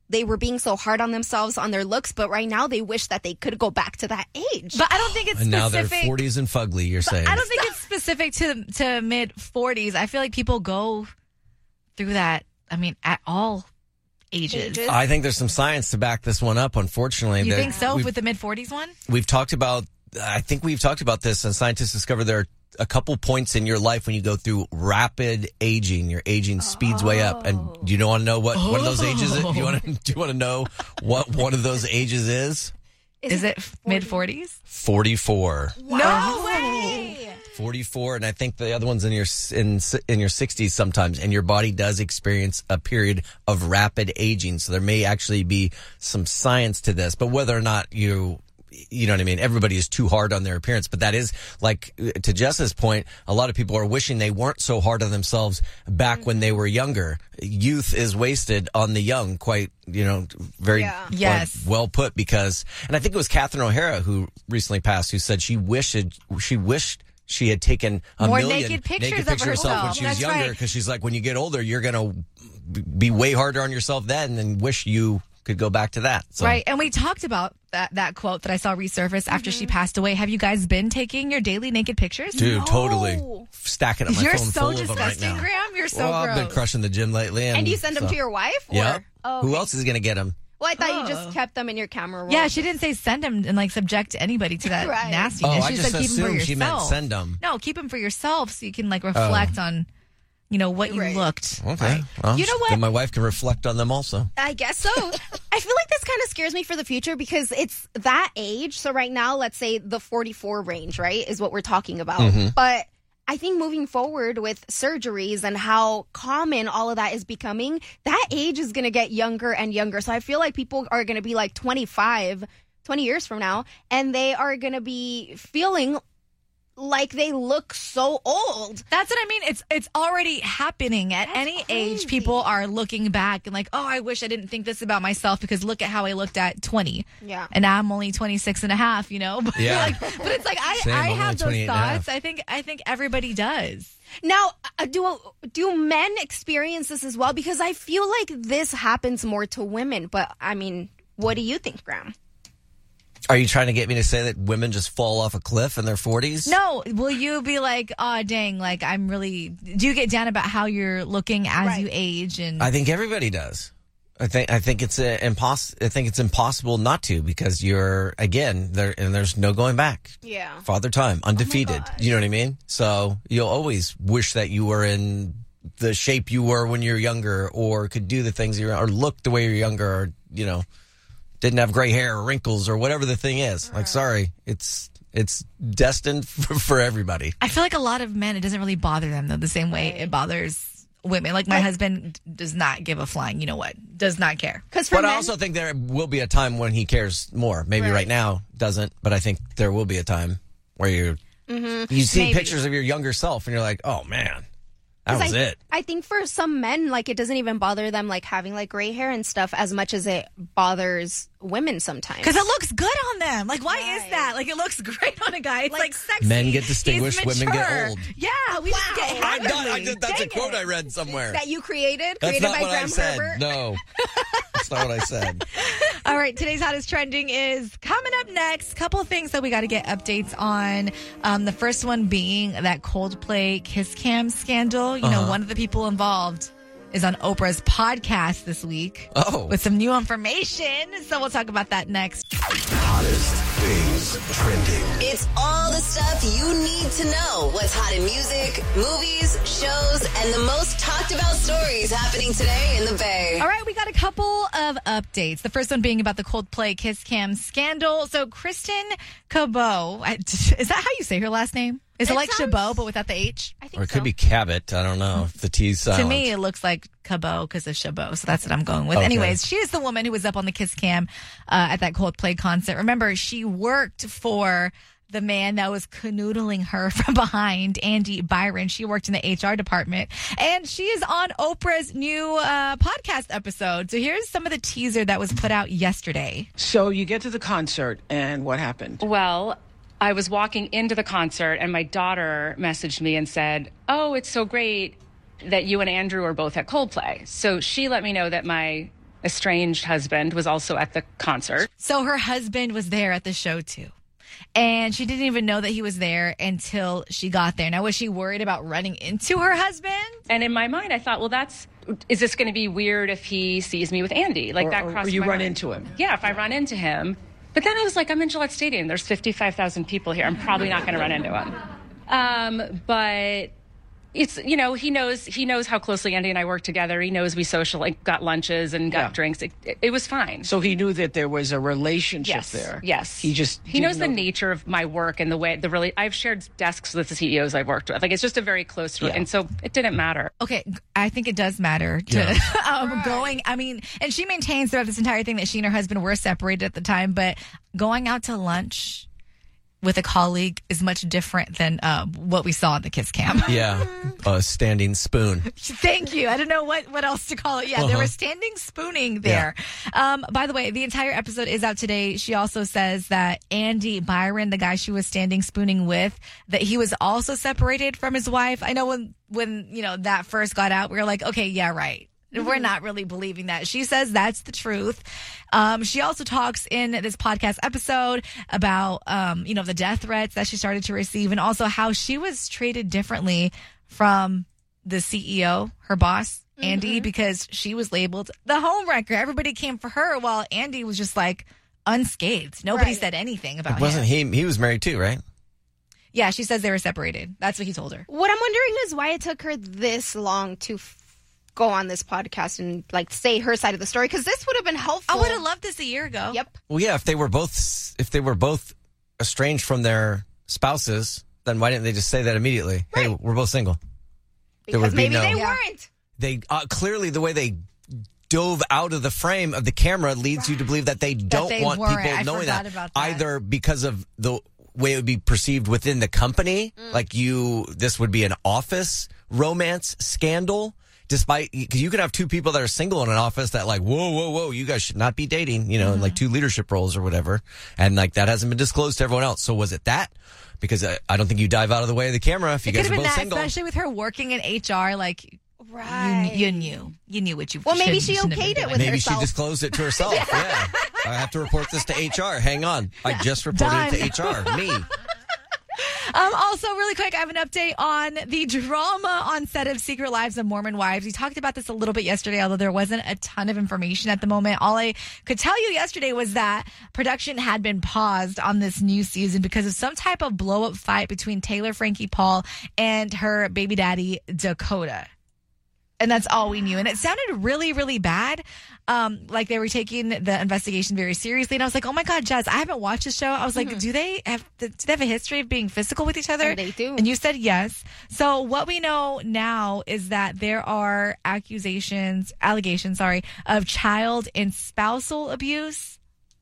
they were being so hard on themselves on their looks, but right now they wish that they could go back to that age. But I don't think it's and now specific. they're forties and fugly, you're saying. I don't think it's specific to to mid forties. I feel like people go through that, I mean, at all ages. Ages. I think there's some science to back this one up, unfortunately. You There- think so we've- with the mid forties one? We've talked about, I think we've talked about this, and scientists discovered there are a couple points in your life when you go through rapid aging. Your aging speeds way up. And do you want to know what one of those ages is? Do you want to, do you want to know what one of those ages is? Is, is it mid forties? forty-four. No way! forty-four, and I think the other one's in your in in your sixties sometimes, and your body does experience a period of rapid aging. So there may actually be some science to this, but whether or not you you know what I mean, everybody is too hard on their appearance, but that is, like, to Jess's point, a lot of people are wishing they weren't so hard on themselves back when they were younger. Youth is wasted on the young, quite, you know, very Yeah. quite Yes. well put, because, and I think it was Catherine O'Hara who recently passed, who said she wished, she wished she had taken a More million naked pictures of pictures herself when herself. she was That's younger, right. because she's like, when you get older, you're going to be way harder on yourself then, and wish you could go back to that. So. Right. And we talked about that, that quote that I saw resurface after she passed away. Have you guys been taking your daily naked pictures? Dude, No. totally. Stacking up my You're phone so full of them right disgusting, now. Graham. You're so well, I've been gross. crushing the gym lately. And, And you send them so- to your wife? Or? Yeah. Oh, Who okay. else is going to get them? Well, I thought you Oh. just kept them in your camera roll. Yeah, she didn't say send them and like subject anybody to that Right. nastiness. Oh, I she just said keep them for assumed yourself. she meant send 'em. No, keep them for yourself so you can like reflect on, you know, what you Right. looked. Okay. Well, You know what? Then my wife can reflect on them also. I guess so. I feel like this kind of scares me for the future because it's that age. So right now, let's say the forty-four range, right, is what we're talking about. Mm-hmm. But I think moving forward with surgeries and how common all of that is becoming, that age is going to get younger and younger. So I feel like people are going to be like twenty-five, twenty years from now, and they are going to be feeling like they look so old. That's what I mean. It's it's already happening at That's any crazy. age. People are looking back and like, oh, I wish I didn't think this about myself because look at how I looked at twenty. Yeah. And now I'm only twenty-six and a half, you know? But, Yeah. like, but it's like, I, Same, I I'm only have those twenty-eight and a half. thoughts. I think, I think everybody does. Now, uh, do do men experience this as well? Because I feel like this happens more to women. But I mean, what do you think, Graham? Are you trying to get me to say that women just fall off a cliff in their forties? No, will you be like, oh, dang, like I'm really, do you get down about how you're looking as Right. you age? And I think everybody does. I think I think it's uh, impos- I think it's impossible not to, because you're, again, there and there's no going back. Yeah. Father Time, undefeated. You know what I mean? So you'll always wish that you were in the shape you were when you were younger, or could do the things you or look the way you're younger, or, you know, didn't have gray hair or wrinkles or whatever the thing is. Like, sorry, it's it's destined for, for everybody. I feel like a lot of men, it doesn't really bother them though, the same way it bothers women. Like my Like- husband does not give a flying, you know what, does not care. Because for But men, I also think there will be a time when he cares more. Maybe right, Right. now doesn't, but I think there will be a time where you Mhm. you see Maybe. pictures of your younger self and you're like, oh man, that 'Cause was I, it. I think for some men, like it doesn't even bother them, like having like gray hair and stuff, as much as it bothers women sometimes. Because it looks good on them. Like, why Right. is that? Like, it looks great on a guy. It's like, Like, sexy. Men get He's distinguished, women get mature. old. Yeah, we just get Oh, I'm done. I heavenly. did, that's a Dang quote it. I read somewhere. that you created, That's created not by what Graham I said. Herbert. No, that's not what I said. All right, today's hottest trending is coming up next. Couple of things that we got to get updates on. Um, the first one being that Coldplay Kiss Cam scandal. You know, Uh-huh. one of the people involved is on Oprah's podcast this week Oh. with some new information. So we'll talk about that next. Hottest things trending. It's all the stuff you need to know. What's hot in music, movies, shows, and the most talked about stories happening today in the Bay. All right, we got a couple of updates. The first one being about the Coldplay Kiss Cam scandal. So Kristen Cabot, I- is that how you say her last name? Is it, It like sounds- Chabot, but without the H? I think Or it so. could be Cabot. I don't know if the T's silent. To me, it looks like Cabot because of Chabot, so that's what I'm going with. Okay. Anyways, she is the woman who was up on the Kiss Cam uh, at that Coldplay concert. Remember, she worked for the man that was canoodling her from behind, Andy Byron. She worked in the H R department, and she is on Oprah's new uh, podcast episode. So here's some of the teaser that was put out yesterday. So you get to the concert, and what happened? Well, I was walking into the concert, and my daughter messaged me and said, "Oh, it's so great that you and Andrew are both at Coldplay." So she let me know that my estranged husband was also at the concert. So her husband was there at the show too. And she didn't even know that he was there until she got there. Now, was she worried about running into her husband? And in my mind, I thought, well, that's, is this going to be weird if he sees me with Andy? Like or, that or crossed you my run mind. into him. Yeah, if I run into him. But then I was like, I'm in Gillette Stadium. There's fifty-five thousand people here. I'm probably not going to run into him. Um, but it's, you know, he knows he knows how closely Andy and I work together. He knows we social, like, got lunches and got Yeah. drinks. It, it, it was fine. So he knew that there was a relationship Yes, there. yes. He just he knows didn't the know- nature of my work and the way the really I've shared desks with the C E Os I've worked with. Like, it's just a very close, Yeah. and so it didn't matter. Okay, I think it does matter to Yeah. um, going. I mean, and she maintains throughout this entire thing that she and her husband were separated at the time, but going out to lunch with a colleague is much different than uh, what we saw at the Kiss Cam. Yeah, a standing spoon. Thank you. I don't know what, what else to call it. Yeah, Uh-huh. there was standing spooning there. Um, by the way, the entire episode is out today. She also says that Andy Byron, the guy she was standing spooning with, that he was also separated from his wife. I know when, when, you know, that first got out, we were like, okay, yeah, right. We're not really believing that. She says that's the truth. Um, she also talks in this podcast episode about, um, you know, the death threats that she started to receive and also how she was treated differently from the C E O, her boss, Andy, because she was labeled the homewrecker. Everybody came for her while Andy was just like unscathed. Nobody Right. said anything about It wasn't him. he? He was married too, right? Yeah, she says they were separated. That's what he told her. What I'm wondering is why it took her this long to f- go on this podcast and like say her side of the story, because this would have been helpful. I would have loved this a year ago. Yep. Well, yeah. If they were both, if they were both estranged from their spouses, then why didn't they just say that immediately? Hey, we're both single. There Because would be maybe no- they weren't. They uh, clearly the way they dove out of the frame of the camera leads you to believe that they don't they want weren't. people I knowing forgot that, about that. either because of the way it would be perceived within the company, like you, this would be an office romance scandal. Despite, because you could have two people that are single in an office that like, whoa, whoa, whoa, you guys should not be dating, you know, in like two leadership roles or whatever. And like that hasn't been disclosed to everyone else. So was it that? Because I, I don't think you dive out of the way of the camera if you It guys could are have been both that, single. especially with her working in H R. Like, right. you, you knew. You knew what you Well, maybe shouldn't- she shouldn't have okayed been it doing. with Maybe herself. she disclosed it to herself. yeah. I have to report this to H R. Hang on. I just reported Done. it to H R. Me. Um, also, really quick, I have an update on the drama on set of Secret Lives of Mormon Wives. We talked about this a little bit yesterday, although there wasn't a ton of information at the moment. All I could tell you yesterday was that production had been paused on this new season because of some type of blow-up fight between Taylor Frankie Paul and her baby daddy, Dakota. And that's all we knew. And it sounded really, really bad. Um, like they were taking the investigation very seriously. And I was like, oh my God, Jazz, I haven't watched the show. I was like, Mm-hmm. do they have, do they have a history of being physical with each other? And they do. And you said yes. So what we know now is that there are accusations, allegations, sorry, of child and spousal abuse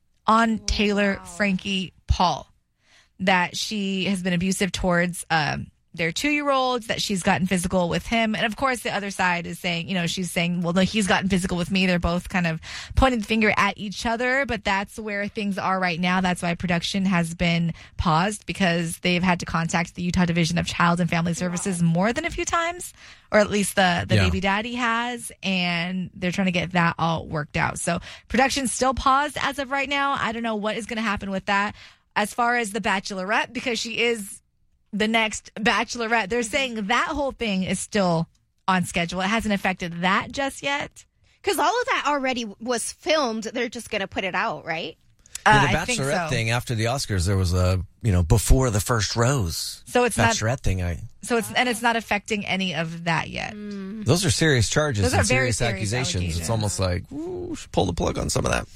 on Taylor Frankie Paul. That she has been abusive towards, um, their two-year-olds, that she's gotten physical with him. And of course, the other side is saying, you know, she's saying, well, no, he's gotten physical with me. They're both kind of pointing the finger at each other, but that's where things are right now. That's why production has been paused, because they've had to contact the Utah Division of Child and Family Services more than a few times, or at least the, the Yeah. baby daddy has, and they're trying to get that all worked out. So production's still paused as of right now. I don't know what is going to happen with that. As far as the Bachelorette, because she is the next Bachelorette, they're saying that whole thing is still on schedule. It hasn't affected that just yet. Because all of that already was filmed. They're just going to put it out, right? Uh, Yeah, the I think Bachelorette so. thing after the Oscars, there was a, you know, before the first rose. So it's not- Bachelorette thing. I, So it's and it's not affecting any of that yet. those are serious charges Those are and very serious, serious accusations. allegations. It's almost like, ooh, should pull the plug on some of that.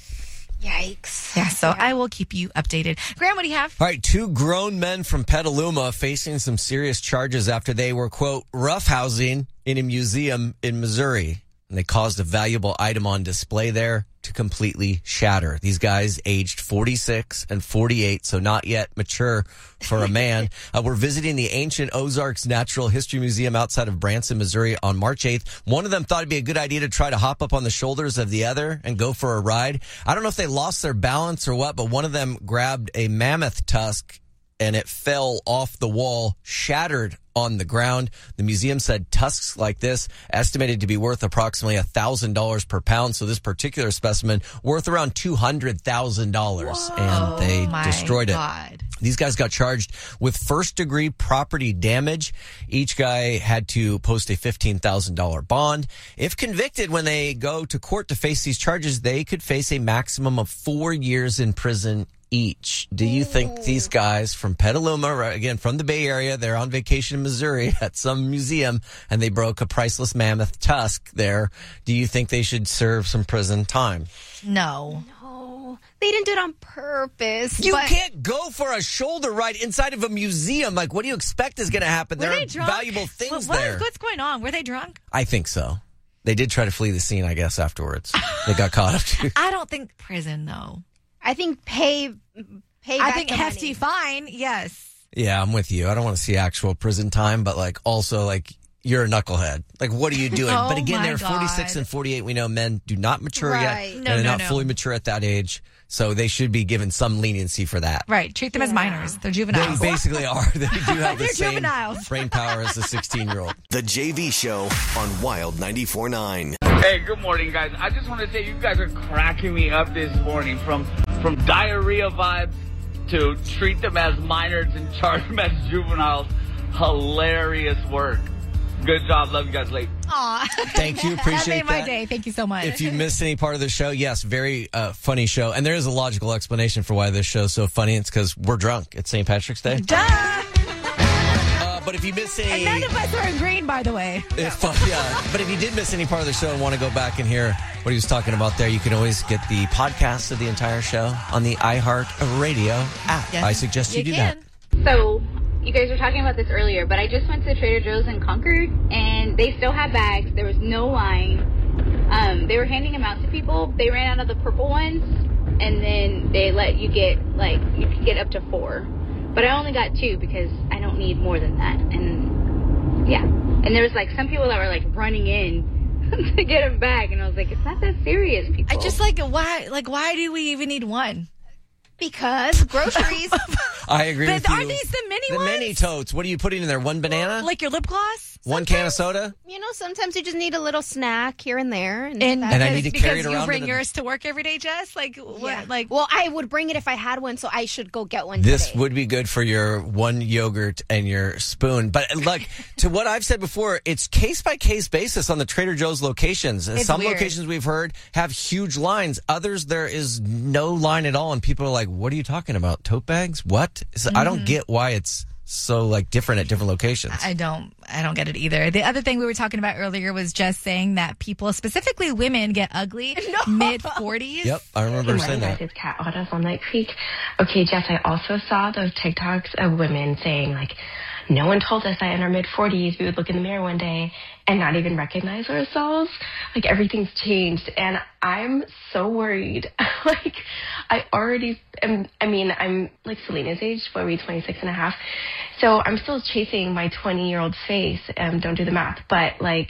Yikes. Yeah, so I will keep you updated. Graham, what do you have? All right, two grown men from Petaluma facing some serious charges after they were, quote, roughhousing in a museum in Missouri. And they caused a valuable item on display there to completely shatter. These guys aged forty-six and forty-eight, so not yet mature for a man, uh, were visiting the Ancient Ozarks Natural History Museum outside of Branson, Missouri on March eighth. One of them thought it'd be a good idea to try to hop up on the shoulders of the other and go for a ride. I don't know if they lost their balance or what, but one of them grabbed a mammoth tusk and it fell off the wall, shattered on the ground. The museum said tusks like this estimated to be worth approximately one thousand dollars per pound. So this particular specimen worth around two hundred thousand dollars. And they my destroyed it. God. These guys got charged with first-degree property damage. Each guy had to post a fifteen thousand dollars bond. If convicted, when they go to court to face these charges, they could face a maximum of four years in prison each. Do you think these guys from Petaluma, right, again, from the Bay Area, they're on vacation in Missouri at some museum, and they broke a priceless mammoth tusk there. Do you think they should serve some prison time? No. No. They didn't do it on purpose. You but- can't go for a shoulder ride inside of a museum. Like, what do you expect is going to happen? Were there they are drunk? valuable things What- what- there. What's going on? Were they drunk? I think so. They did try to flee the scene, I guess, afterwards. They got caught up too. I don't think prison, though. I think pay pay I back think the hefty money. fine, yes. Yeah, I'm with you. I don't want to see actual prison time, but like also like you're a knucklehead. Like, what are you doing? Oh but again, my they're forty-six God. and forty-eight. We know men do not mature Right. yet. No, and they're no, not no. fully mature at that age. So they should be given some leniency for that. Right. Treat them as minors. They're They juveniles. basically are. They do have the They're same juveniles. brain power as a sixteen-year-old. The J V Show on Wild ninety-four point nine. Hey, good morning, guys. I just want to say you guys are cracking me up this morning. From from diarrhea vibes to treat them as minors and charge them as juveniles. Hilarious work. Good job. Love you guys late. Aw. Thank you. Appreciate That made my that. day. Thank you so much. If you missed any part of the show, yes, very uh, funny show. And there is a logical explanation for why this show is so funny. It's because we're drunk. It's Saint Patrick's Day. Duh! Uh, but if you missed any... And none of us are in green, by the way. If, uh, yeah, but if you did miss any part of the show and want to go back and hear what he was talking about there, you can always get the podcast of the entire show on the iHeart Radio app. Yes, I suggest you, you do can. that. So, you guys were talking about this earlier, but I just went to Trader Joe's in Concord, and they still had bags. There was no line. Um, they were handing them out to people. They ran out of the purple ones, and then they let you get, like, you could get up to four. But I only got two because I don't need more than that. And, yeah. And there was, like, some people that were, like, running in to get them back, and I was like, it's not that serious, people. I just like, why, like, why do we even need one? Because groceries. I agree But with you. are these the mini the ones? mini totes. What are you putting in there? One banana? Like your lip gloss? One can of soda? You know, sometimes you just need a little snack here and there. And, And, And I need to because carry it around you bring to the- yours to work every day, Jess? Like, what? Yeah. Like, well, I would bring it if I had one, so I should go get one This today. would be good for your one yogurt and your spoon. But look, to what I've said before, it's case by case basis on the Trader Joe's locations. It's Some weird. locations we've heard have huge lines. Others, there is no line at all. And people are like, what are you talking about? Tote bags? What? So I don't Mhm. get why it's so like different at different locations. I don't, I don't get it either. The other thing we were talking about earlier was just saying that people, specifically women, get ugly mid forties. Yep, I remember Good saying morning, that. guys. It's Kat Otto from Night Creek. Okay, Jess, I also saw those TikToks of women saying, like, no one told us that in our mid forties we would look in the mirror one day and not even recognize ourselves. Like, everything's changed. And I'm so worried. Like, I already am, I mean, I'm like Selena's age, what are we, twenty-six and a half? So I'm still chasing my twenty-year-old face. Um, don't do the math. But, like,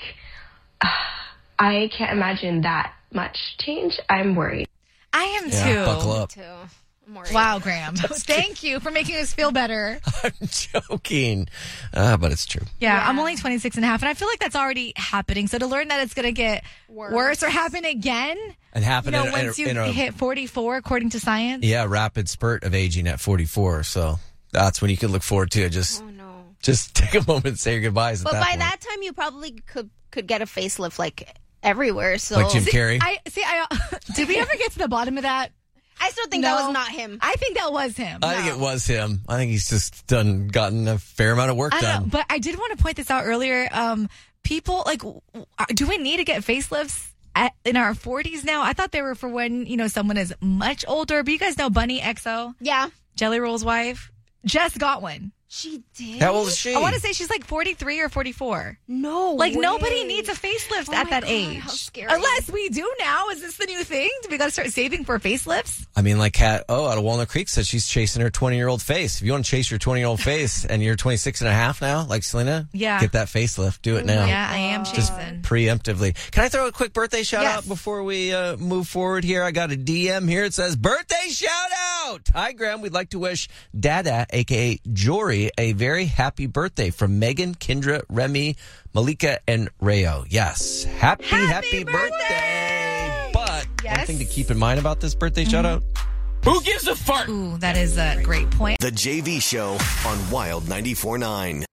I can't imagine that much change. I'm worried. I am Yeah, too. buckle up. Too. I'm worried. Wow, Graham. Thank you for making us feel better. I'm joking. Uh, but it's true. Yeah, I'm only twenty-six and a half, and I feel like that's already happening. So to learn that it's going to get worse. worse or happen again, And happen you know, in, in, once a- you in a hit forty-four, according to science. yeah, rapid spurt of aging at forty-four. So that's when you could look forward to it. Just, Oh, no. just take a moment and say your goodbyes at But that by point. that time, you probably could could get a facelift like everywhere. So Like Jim See, Carrey? I see. I did we ever get to the bottom of that? I still think No. that was not him. I think that was him. I think it was him. I think he's just done gotten a fair amount of work I don't done. know, but I did want to point this out earlier. Um, people like, w- do we need to get facelifts at, in our forties now? I thought they were for when you know someone is much older. But you guys know Bunny X O, Yeah. Jelly Roll's wife, just got one. She did. How old is she? I want to say she's like forty-three or forty-four. No. Like way. nobody needs a facelift Oh at my that God, age. how scary. Unless we do now. Is this the new thing? Do we got to start saving for facelifts? I mean, like Kat O out of Walnut Creek said she's chasing her twenty-year-old face. If you want to chase your twenty-year-old face and you're twenty-six and a half now, like Selena, Yeah. get that facelift. Do it now. Yeah, I am Just chasing. preemptively. Can I throw a quick birthday shout Yes. out before we uh, move forward here? I got a D M here. It says, birthday shout out. Hi, Graham. We'd like to wish Dada, a k a. Jory, everybody a very happy birthday from Megan, Kendra, Remy, Malika, and Rayo. Yes. Happy, happy, happy birthday. birthday. But yes. one thing to keep in mind about this birthday mm-hmm. shout out. Who gives a fart? Ooh, that is a great point. The J V Show on Wild ninety-four point nine.